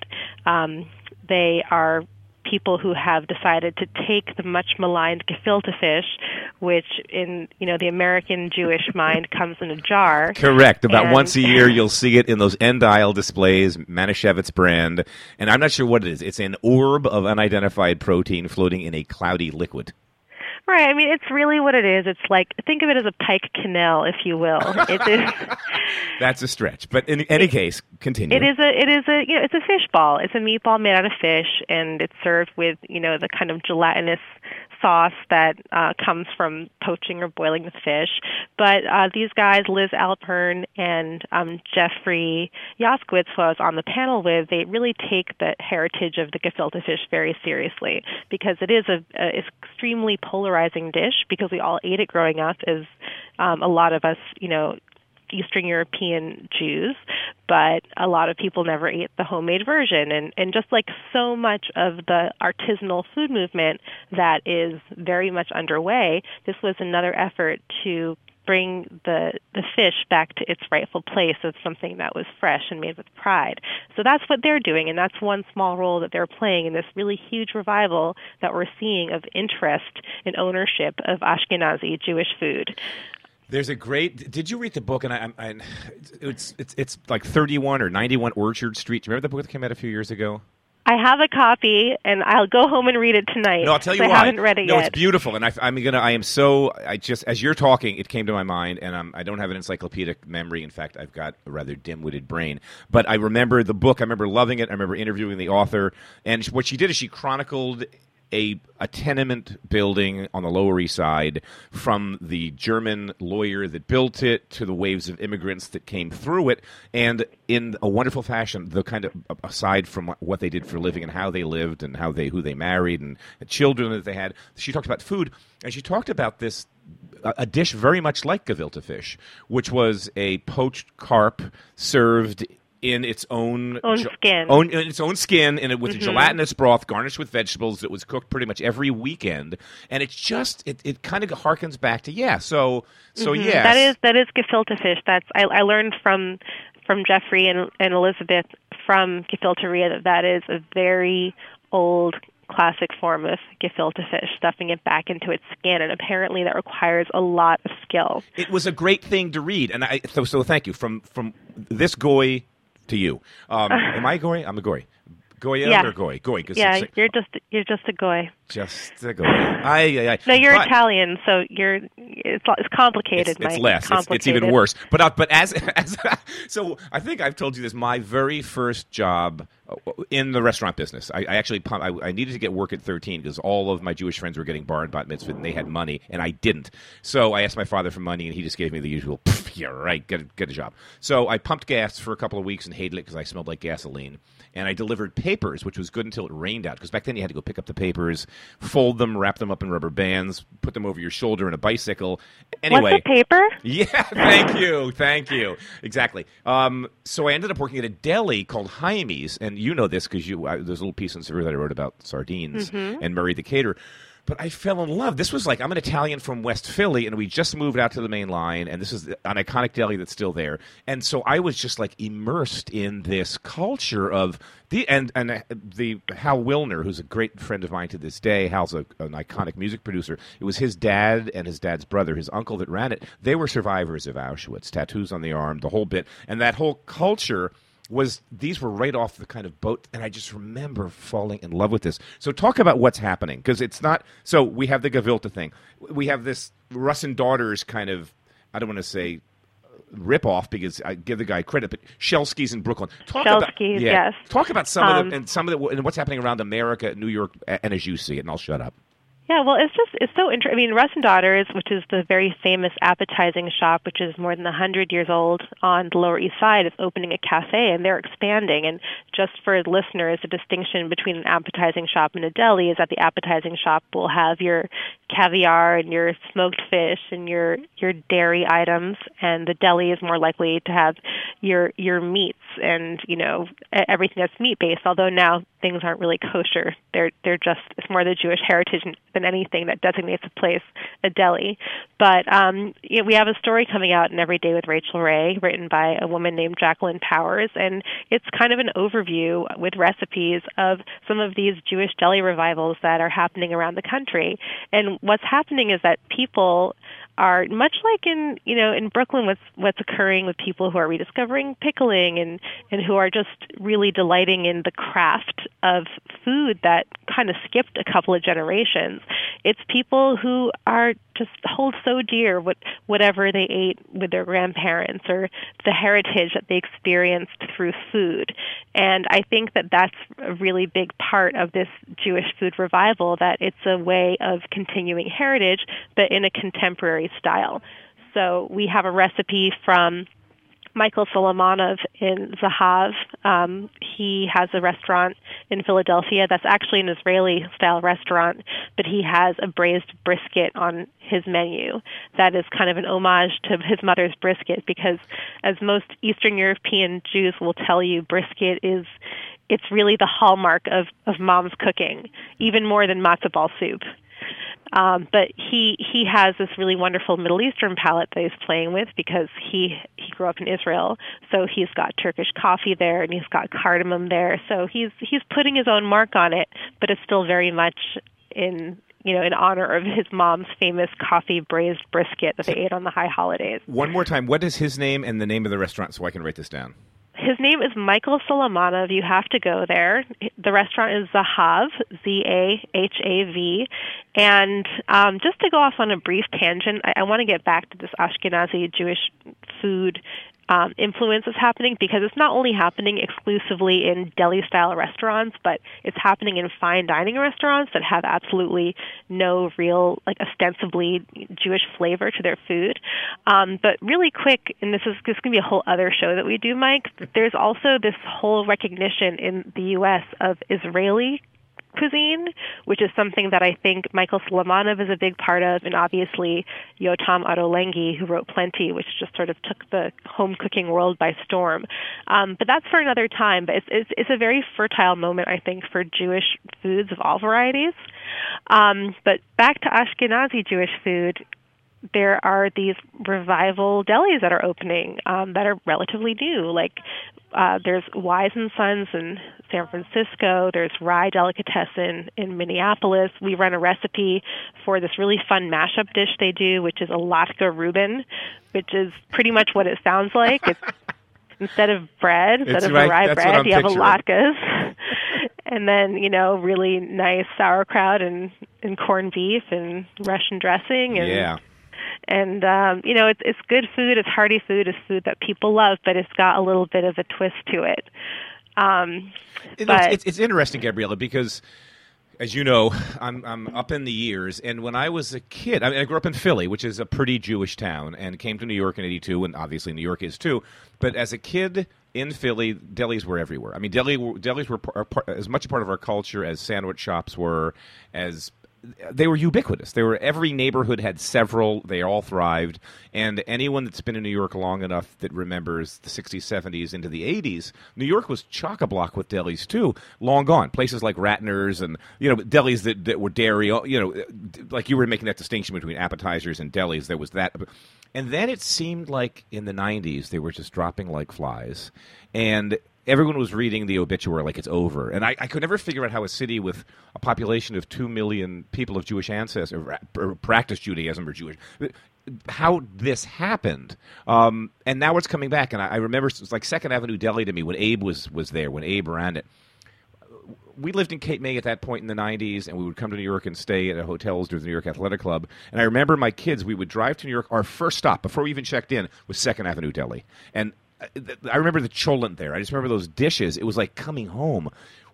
They are people who have decided to take the much maligned gefilte fish, which in the American Jewish mind comes in a jar. Correct. About once a year, you'll see it in those end aisle displays, Manischewitz brand, and I'm not sure what it is. It's an orb of unidentified protein floating in a cloudy liquid. Right. I mean, it's really what it is. It's like, think of it as a pike quenelle, if you will. It is. That's a stretch, but in any case, continue. It's a fish ball. It's a meatball made out of fish, and it's served with, the kind of gelatinous sauce that comes from poaching or boiling the fish. But these guys, Liz Alpern and Jeffrey Yaskowitz, who I was on the panel with, they really take the heritage of the gefilte fish very seriously, because it is an extremely polarizing dish, because we all ate it growing up as a lot of us, Eastern European Jews, but a lot of people never ate the homemade version. And just like so much of the artisanal food movement that is very much underway, this was another effort to bring the fish back to its rightful place of something that was fresh and made with pride. So that's what they're doing, and that's one small role that they're playing in this really huge revival that we're seeing of interest and ownership of Ashkenazi Jewish food. There's a great. Did you read the book? And it's like 31 or 91 Orchard Street. Do you remember the book that came out a few years ago? I have a copy, and I'll go home and read it tonight. No, I'll tell you why. I haven't read it yet. No, it's beautiful, and as you're talking, it came to my mind, and I don't have an encyclopedic memory. In fact, I've got a rather dim-witted brain. But I remember the book. I remember loving it. I remember interviewing the author, and what she did is she chronicled a tenement building on the Lower East Side, from the German lawyer that built it to the waves of immigrants that came through it, and in a wonderful fashion, the kind of, aside from what they did for a living and how they lived and who they married and the children that they had, she talked about food, and she talked about this a dish very much like gefilte fish, which was a poached carp served in its own skin, and with a gelatinous broth garnished with vegetables that was cooked pretty much every weekend, and it's just it kind of harkens back to yes. That is gefilte fish. I learned from Jeffrey and Elizabeth from Gefilteria that is a very old classic form of gefilte fish, stuffing it back into its skin, and apparently that requires a lot of skill. It was a great thing to read, and so thank you from this goy to you. Am I goy? I'm a goy. Goya or goy? Goy. Yeah, you're just a goy. Just a goy. No, you're Italian, so it's complicated. It's less. It's even worse. But as so, I think I've told you this. My very first job in the restaurant business, I needed to get work at 13 because all of my Jewish friends were getting bar and bat mitzvah, and they had money, and I didn't. So I asked my father for money, and he just gave me the usual, yeah, right, get a job. So I pumped gas for a couple of weeks and hated it because I smelled like gasoline. And I delivered papers, which was good until it rained out, because back then you had to go pick up the papers, fold them, wrap them up in rubber bands, put them over your shoulder in a bicycle. Anyway, what's a paper? Yeah, thank you. Exactly. So I ended up working at a deli called Jaime's, and you know this because there's a little piece in Severe that I wrote about sardines and Murray the caterer. But I fell in love. This was like, I'm an Italian from West Philly, and we just moved out to the main line, and this is an iconic deli that's still there. And so I was just like immersed in this culture of the Hal Wilner, who's a great friend of mine to this day. Hal's an iconic music producer. It was his dad and his dad's brother, his uncle, that ran it. They were survivors of Auschwitz, tattoos on the arm, the whole bit. And that whole culture these were right off the kind of boat, and I just remember falling in love with this. So talk about what's happening, because it's not, so we have the Gefilte thing. We have this Russ and Daughters kind of, I don't want to say rip-off, because I give the guy credit, but Shelsky's in Brooklyn. Yes. Talk about some of them and what's happening around America, New York, and as you see it, and I'll shut up. Yeah, well, it's so interesting. I mean, Russ and Daughters, which is the very famous appetizing shop, which is more than 100 years old on the Lower East Side, is opening a cafe, and they're expanding. And just for listeners, the distinction between an appetizing shop and a deli is that the appetizing shop will have your caviar and your smoked fish and your dairy items, and the deli is more likely to have your meats and, you know, everything that's meat-based, although now things aren't really kosher. They're just, it's more the Jewish heritage than anything that designates a place a deli. But you know, we have a story coming out in Every Day with Rachel Ray, written by a woman named Jacqueline Powers, and it's kind of an overview with recipes of some of these Jewish deli revivals that are happening around the country. And what's happening is that people are much like in Brooklyn, what's occurring with people who are rediscovering pickling and who are just really delighting in the craft of food that kind of skipped a couple of generations. It's people who are just hold so dear whatever they ate with their grandparents or the heritage that they experienced through food. And I think that that's a really big part of this Jewish food revival, that it's a way of continuing heritage, but in a contemporary style. So we have a recipe from Michael Solomonov in Zahav. He has a restaurant in Philadelphia that's actually an Israeli-style restaurant, but he has a braised brisket on his menu that is kind of an homage to his mother's brisket, because as most Eastern European Jews will tell you, brisket it's really the hallmark of mom's cooking, even more than matzo ball soup. But he has this really wonderful Middle Eastern palate that he's playing with, because he grew up in Israel. So he's got Turkish coffee there, and he's got cardamom there. So he's putting his own mark on it, but it's still very much in honor of his mom's famous coffee braised brisket that they ate on the high holidays. One more time, what is his name and the name of the restaurant so I can write this down? His name is Michael Solomonov. You have to go there. The restaurant is Zahav, Z-A-H-A-V. And just to go off on a brief tangent, I want to get back to this Ashkenazi Jewish food influence is happening, because it's not only happening exclusively in deli-style restaurants, but it's happening in fine dining restaurants that have absolutely no real, ostensibly Jewish flavor to their food. But really quick, and this is going to be a whole other show that we do, Mike, there's also this whole recognition in the U.S. of Israeli cuisine, which is something that I think Michael Solomonov is a big part of, and obviously Yotam Ottolenghi, who wrote Plenty, which just sort of took the home cooking world by storm. But that's for another time. But it's a very fertile moment, I think, for Jewish foods of all varieties. But back to Ashkenazi Jewish food, there are these revival delis that are opening that are relatively new. There's Wise and Sons in San Francisco. There's Rye Delicatessen in Minneapolis. We run a recipe for this really fun mashup dish they do, which is a latke Reuben, which is pretty much what it sounds like. It's instead of bread, instead of rye bread, you have a latkes. And then, really nice sauerkraut and corned beef and Russian dressing. And, yeah. And, it's good food, it's hearty food, it's food that people love, but it's got a little bit of a twist to it. It's interesting, Gabriella, because, as you know, I'm up in the years, and when I was a kid, I grew up in Philly, which is a pretty Jewish town, and came to New York in '82, and obviously New York is too, but as a kid in Philly, delis were everywhere. I mean, delis were as much a part of our culture as sandwich shops were, as they were ubiquitous. Every neighborhood had several. They all thrived. And anyone that's been in New York long enough that remembers the 60s, 70s, into the 80s, New York was chock-a-block with delis, too. Long gone. Places like Ratner's and, delis that were dairy, like you were making that distinction between appetizers and delis. There was that. And then it seemed like in the 90s they were just dropping like flies. And everyone was reading the obituary like it's over. And I could never figure out how a city with a population of 2 million people of Jewish ancestry, or practice Judaism or Jewish, how this happened. And now it's coming back. And I remember it was like Second Avenue Deli to me when Abe was there, when Abe ran it. We lived in Cape May at that point in the 90s, and we would come to New York and stay at hotels through the New York Athletic Club. And I remember my kids, we would drive to New York. Our first stop, before we even checked in, was Second Avenue Deli. And I remember the cholent there. I just remember those dishes. It was like coming home.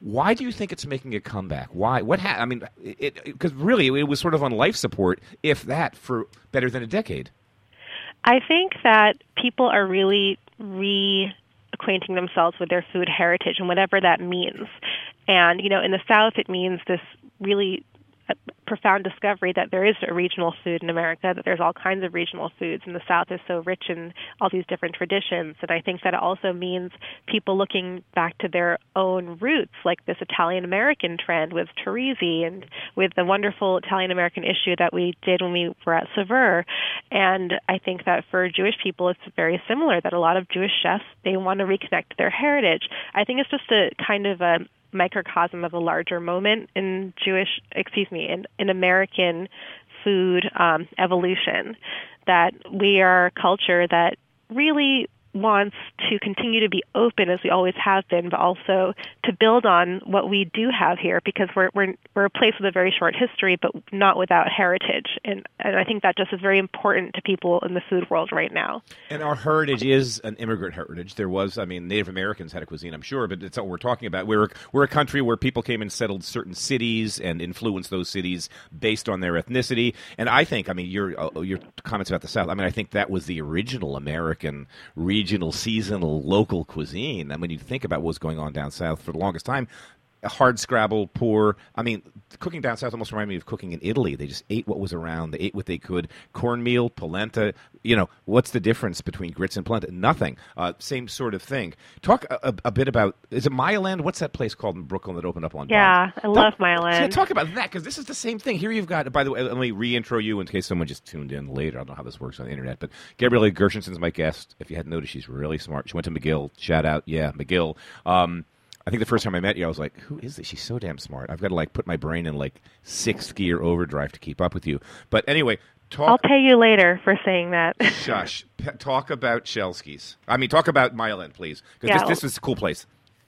Why do you think it's making a comeback? Why? I mean, because really it was sort of on life support, if that, for better than a decade. I think that people are really reacquainting themselves with their food heritage and whatever that means. And, in the South, it means this really profound discovery that there is a regional food in America, that there's all kinds of regional foods, and the South is so rich in all these different traditions. And I think that it also means people looking back to their own roots, like this Italian-American trend with Teresi and with the wonderful Italian-American issue that we did when we were at Saveur. And I think that for Jewish people, it's very similar, that a lot of Jewish chefs, they want to reconnect to their heritage. I think it's just a kind of a microcosm of a larger moment in in American food evolution, that we are a culture that really wants to continue to be open as we always have been, but also to build on what we do have here, because we're a place with a very short history, but not without heritage. And I think that just is very important to people in the food world right now. And our heritage is an immigrant heritage. There was, Native Americans had a cuisine, I'm sure, but that's not what we're talking about. We're a country where people came and settled certain cities and influenced those cities based on their ethnicity. And I think, your comments about the South, I think that was the original American regional, seasonal, local cuisine. And when you think about what was going on down south for the longest time, hard scrabble, poor. Cooking down south almost reminded me of cooking in Italy. They just ate what was around. They ate what they could. Cornmeal, polenta. What's the difference between grits and polenta? Nothing. Same sort of thing. Talk a bit about, is it Mile End? What's that place called in Brooklyn that opened up on Yeah, Bond? I love Mile End. Talk about that, because this is the same thing. Here you've got, by the way, let me re-intro you in case someone just tuned in later. I don't know how this works on the internet, but Gabrielle Gershinson's my guest. If you hadn't noticed, she's really smart. She went to McGill. Shout out, McGill. I think the first time I met you, I was like, who is this? She's so damn smart. I've got to put my brain in sixth gear overdrive to keep up with you. But anyway, I'll pay you later for saying that. Shush. Talk about Shelsky's. Talk about Mile End, please, because this is a cool place.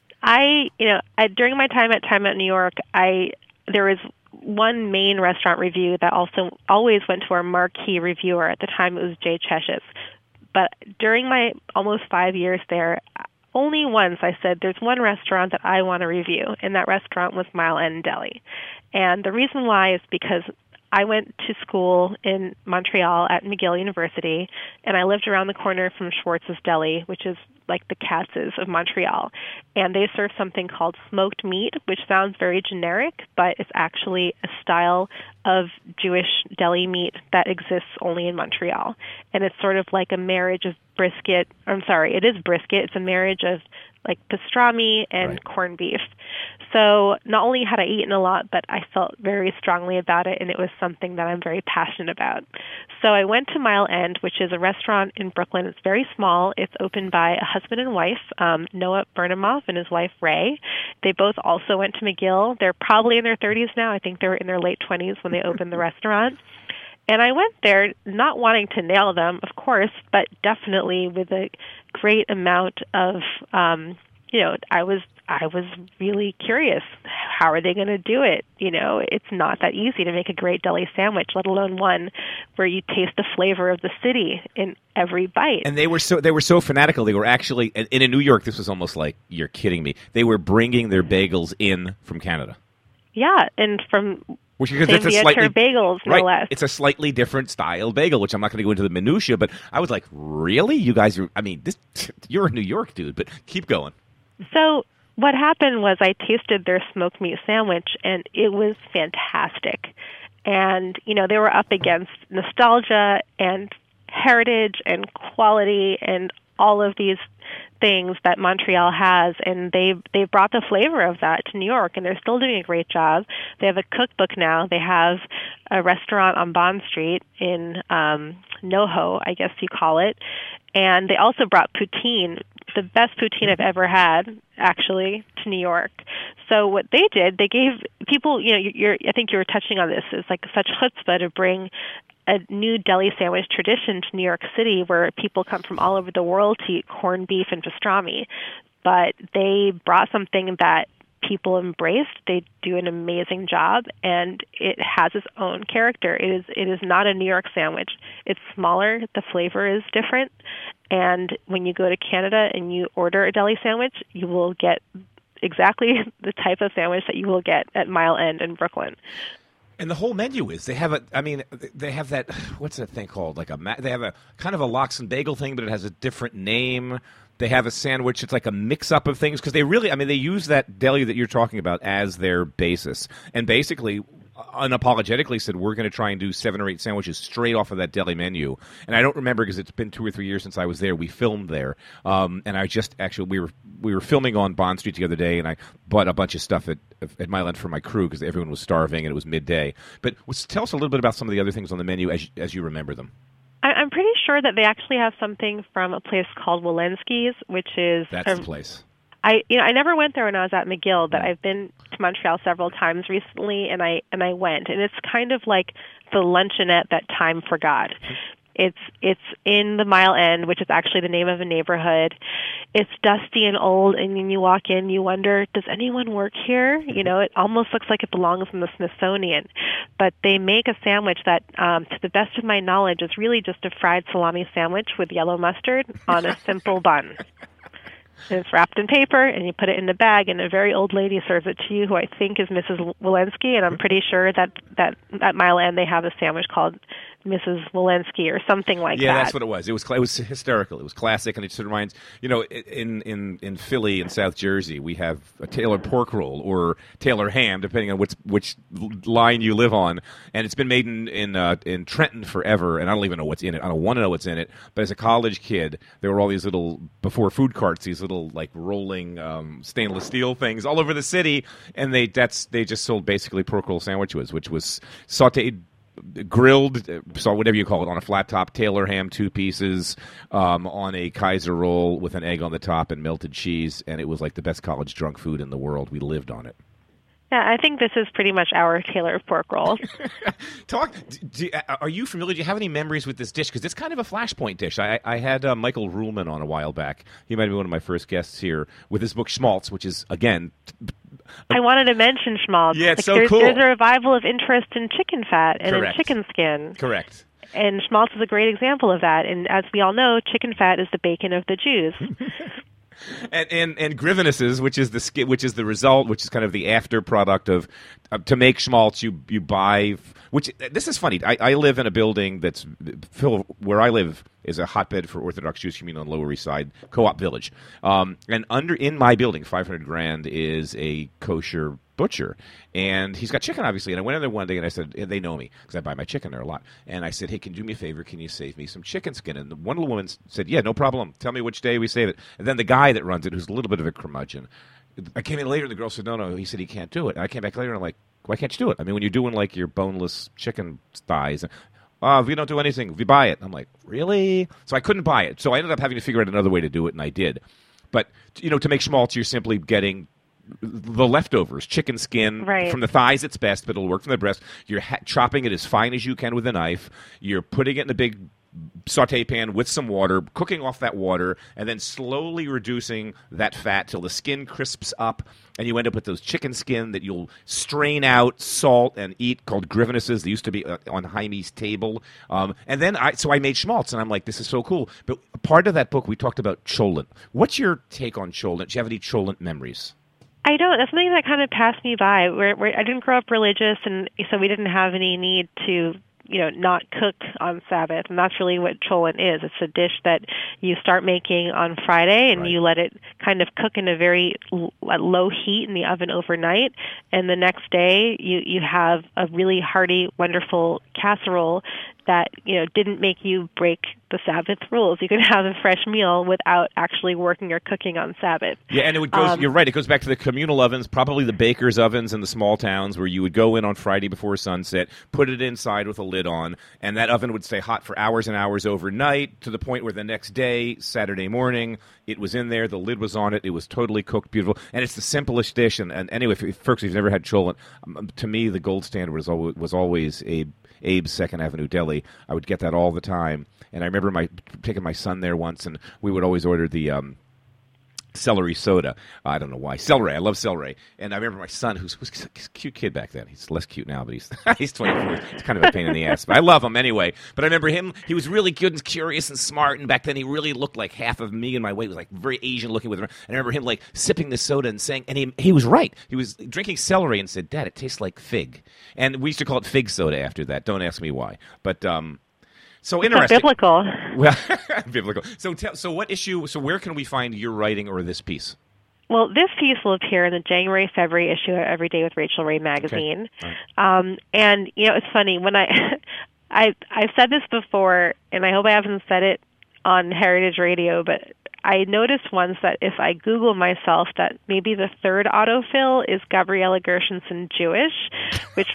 During my time at Time Out New York, there was one main restaurant review that also always went to our marquee reviewer. At the time, it was Jay Cheshis. But during my almost 5 years there, only once I said, there's one restaurant that I want to review, and that restaurant was Mile End Deli. And the reason why is because I went to school in Montreal at McGill University, and I lived around the corner from Schwartz's Deli, which is like the Katz's of Montreal. And they serve something called smoked meat, which sounds very generic, but it's actually a style of Jewish deli meat that exists only in Montreal. And it's sort of like a marriage of brisket. It is brisket. It's a marriage of pastrami and corned beef. So not only had I eaten a lot, but I felt very strongly about it, and it was something that I'm very passionate about. So I went to Mile End, which is a restaurant in Brooklyn. It's very small. It's opened by a husband and wife, Noah Bernemoff and his wife, Ray. They both also went to McGill. They're probably in their 30s now. I think they were in their late 20s when they opened the restaurant. And I went there not wanting to nail them, of course, but definitely with a great amount of, I was really curious. How are they going to do it? It's not that easy to make a great deli sandwich, let alone one where you taste the flavor of the city in every bite. And they were so fanatical. They were actually, in New York, this was almost like, you're kidding me. They were bringing their bagels in from Canada. Yeah, and from Saint-Viateur bagels, no less. It's a slightly different style bagel, which I'm not going to go into the minutia, but I was like, really? You guys are, you're in New York, dude, but keep going. So what happened was I tasted their smoked meat sandwich, and it was fantastic. And, they were up against nostalgia and heritage and quality and all of these things that Montreal has, and they brought the flavor of that to New York, and they're still doing a great job. They have a cookbook now. They have a restaurant on Bond Street in NoHo, I guess you call it, and they also brought poutine, the best poutine I've ever had, actually, to New York. So what they did, they gave people, I think you were touching on this, it's like such chutzpah to bring a new deli sandwich tradition to New York City where people come from all over the world to eat corned beef and pastrami. But they brought something that people embraced. They do an amazing job, and it has its own character. It is not a New York sandwich. It's smaller. The flavor is different. And when you go to Canada and you order a deli sandwich, you will get exactly the type of sandwich that you will get at Mile End in Brooklyn. And the whole menu is they have that, what's that thing called? They have a kind of a lox and bagel thing, but it has a different name. They have a sandwich. It's like a mix-up of things because they use that deli that you're talking about as their basis. And basically, unapologetically said, we're going to try and do 7 or 8 sandwiches straight off of that deli menu. And I don't remember because it's been 2 or 3 years since I was there. We filmed there. And I just actually, we were filming on Bond Street the other day, and I bought a bunch of stuff at Mile End for my crew because everyone was starving and it was midday. But tell us a little bit about some of the other things on the menu as you remember them. I'm pretty sure that they actually have something from a place called Walensky's, which is... That's the place. I never went there when I was at McGill, but I've been to Montreal several times recently, and I went, and it's kind of like the luncheonette that time forgot. It's in the Mile End, which is actually the name of a neighborhood. It's dusty and old, and when you walk in, you wonder, does anyone work here? You know, it almost looks like it belongs in the Smithsonian. But they make a sandwich that, to the best of my knowledge, is really just a fried salami sandwich with yellow mustard on a simple bun. And it's wrapped in paper, and you put it in a bag, and a very old lady serves it to you, who I think is Mrs. Walensky, and I'm pretty sure that at Mile End they have a sandwich called Mrs. Walensky or something like that. Yeah, that's what it was. It was hysterical. It was classic, and it sort of reminds, in Philly and South Jersey, we have a Taylor pork roll or Taylor ham, depending on which line you live on, and it's been made in Trenton forever, and I don't even know what's in it. I don't want to know what's in it, but as a college kid, there were all these little, before food carts, these little like rolling stainless steel things all over the city, and they just sold basically pork roll sandwiches, which was sautéed, grilled, so whatever you call it, on a flat top, Taylor ham, 2 pieces, on a Kaiser roll with an egg on the top and melted cheese, and it was like the best college drunk food in the world. We lived on it. Yeah, I think this is pretty much our Taylor pork roll. Are you familiar? Do you have any memories with this dish? Because it's kind of a flashpoint dish. I had Michael Ruhlman on a while back. He might be one of my first guests here with his book Schmaltz, which is, again... I wanted to mention schmaltz. Yeah, it's so cool. There's a revival of interest in chicken fat and in chicken skin. Correct. And schmaltz is a great example of that. And as we all know, chicken fat is the bacon of the Jews. And Grivenesses, which is the result, which is kind of the after product of to make schmaltz. You buy, which this is funny. I live in a building that's where I live is a hotbed for Orthodox Jewish community on the Lower East Side, Co-op Village, and in my building, $500,000 is a kosher butcher, and he's got chicken, obviously. And I went in there one day, and I said, and they know me because I buy my chicken there a lot. And I said, hey, can you do me a favor? Can you save me some chicken skin? And one little woman said, yeah, no problem. Tell me which day we save it. And then the guy that runs it, who's a little bit of a curmudgeon, I came in later, and the girl said, no. He said he can't do it. And I came back later, and I'm like, why can't you do it? I mean, when you're doing like your boneless chicken thighs, we don't do anything. We buy it. I'm like, really? So I couldn't buy it. So I ended up having to figure out another way to do it, and I did. But, to make schmaltz, you're simply getting the leftovers, chicken skin from the thighs. It's best, but it'll work from the breast. You're chopping it as fine as you can with a knife. You're putting it in a big saute pan with some water, cooking off that water, and then slowly reducing that fat till the skin crisps up, and you end up with those chicken skin that you'll strain out, salt, and eat, called Grivenesses. They used to be on Jaime's table. And then I made schmaltz, and I'm like, this is so cool. But part of that book, we talked about cholent. What's your take on cholent? Do you have any cholent memories? I don't. That's something that kind of passed me by. I didn't grow up religious, and so we didn't have any need to, not cook on Sabbath. And that's really what cholent is. It's a dish that you start making on Friday, and you let it kind of cook in a very low heat in the oven overnight. And the next day, you have a really hearty, wonderful casserole that didn't make you break the Sabbath rules. You could have a fresh meal without actually working or cooking on Sabbath. Yeah, and it goes. You're right. It goes back to the communal ovens, probably the baker's ovens in the small towns, where you would go in on Friday before sunset, put it inside with a lid on, and that oven would stay hot for hours and hours overnight, to the point where the next day, Saturday morning, it was in there, the lid was on it, it was totally cooked, beautiful, and it's the simplest dish. And anyway, folks, if you've never had cholent, to me, the gold standard was always Abe's Second Avenue Deli. I would get that all the time, and I remember taking my son there once, and we would always order the celery soda. I don't know why. Celery. I love celery. And I remember my son, who was a cute kid back then. He's less cute now, but he's 24. He's kind of a pain in the ass. But I love him anyway. But I remember him. He was really good and curious and smart. And back then, he really looked like half of me and my weight. He was like very Asian looking with him. And I remember him like sipping the soda and saying, and he was right. He was drinking celery and said, "Dad, it tastes like fig." And we used to call it fig soda after that. Don't ask me why. But so It's interesting. biblical. Well, biblical. So what issue? So where can we find your writing or this piece? Well, this piece will appear in the January-February issue of Every Day with Rachel Ray magazine. Okay. All right. And it's funny when I've said this before, and I hope I haven't said it on Heritage Radio, but I noticed once that if I Google myself, that maybe the third autofill is Gabriella Gershenson Jewish, which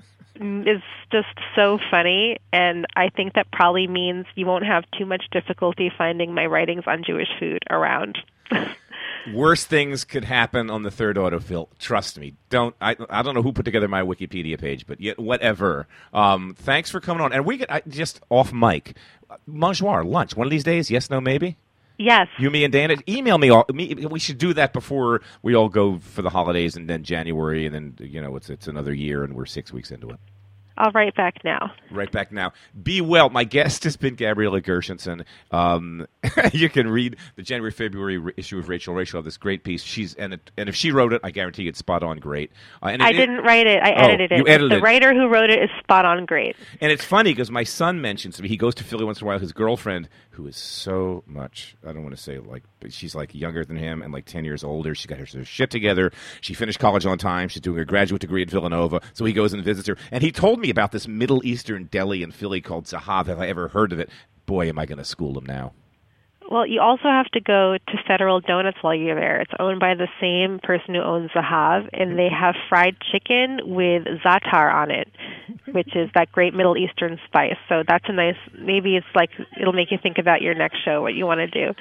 is just so funny, and I think that probably means you won't have too much difficulty finding my writings on Jewish food around. Worse things could happen on the third autofill. Trust me. I don't know who put together my Wikipedia page, but yet whatever. Thanks for coming on. And we get just off mic. Mangeoire, lunch. One of these days? Yes, no, maybe? Yes. You, me, and Dana. Email me. We should do that before we all go for the holidays, and then January, and then it's another year, and we're 6 weeks into it. I'll write back now. Right back now. Be well. My guest has been Gabriella Gershenson. You can read the January-February issue of Rachel. Rachel have this great piece. And if she wrote it, I guarantee it's spot on great. I didn't write it. I edited it. You edited the it. writer who wrote it is spot on great. And it's funny because my son mentions to me, he goes to Philly once in a while, his girlfriend, who is so much, I don't want to say but she's like younger than him and like 10 years older. She got her shit together. She finished college on time. She's doing her graduate degree at Villanova. So he goes and visits her. And he told me about this Middle Eastern deli in Philly called Zahav. Have I ever heard of it? Boy, am I going to school him now. Well, you also have to go to Federal Donuts while you're there. It's owned by the same person who owns Zahav, and they have fried chicken with za'atar on it, which is that great Middle Eastern spice. So that's a nice, maybe it's like, it'll make you think about your next show, what you want to do.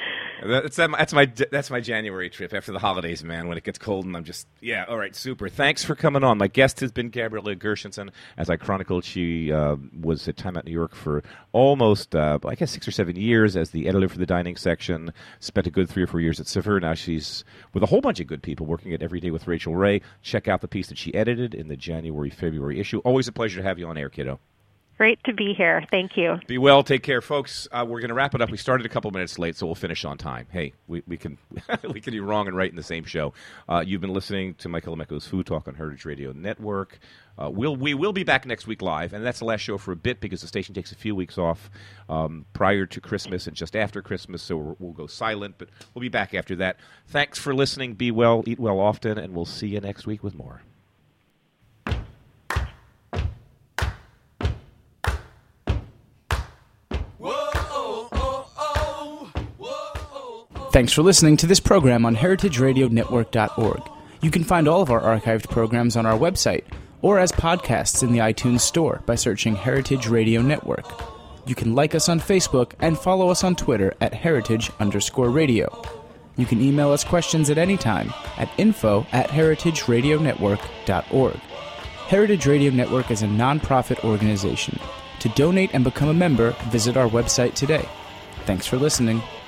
That's my January trip after the holidays, man, when it gets cold and I'm just, all right, super. Thanks for coming on. My guest has been Gabriella Gershenson. As I chronicled, she was at Time Out New York for almost, 6 or 7 years as the editor for the dining section, spent a good 3 or 4 years at Sefer. Now she's with a whole bunch of good people working at Every Day with Rachel Ray. Check out the piece that she edited in the January-February issue. Always a pleasure to have you on air, kiddo. Great to be here. Thank you. Be well. Take care, folks. We're going to wrap it up. We started a couple minutes late, so we'll finish on time. Hey, we can we can be wrong and right in the same show. You've been listening to Michael Lemecko's Food Talk on Heritage Radio Network. We will be back next week live, and that's the last show for a bit because the station takes a few weeks off prior to Christmas and just after Christmas, so we'll go silent, but we'll be back after that. Thanks for listening. Be well, eat well often, and we'll see you next week with more. Thanks for listening to this program on heritageradionetwork.org. You can find all of our archived programs on our website or as podcasts in the iTunes Store by searching Heritage Radio Network. You can like us on Facebook and follow us on Twitter at @heritage_radio. You can email us questions at any time at info@heritageradionetwork.org. Heritage Radio Network is a non-profit organization. To donate and become a member, visit our website today. Thanks for listening.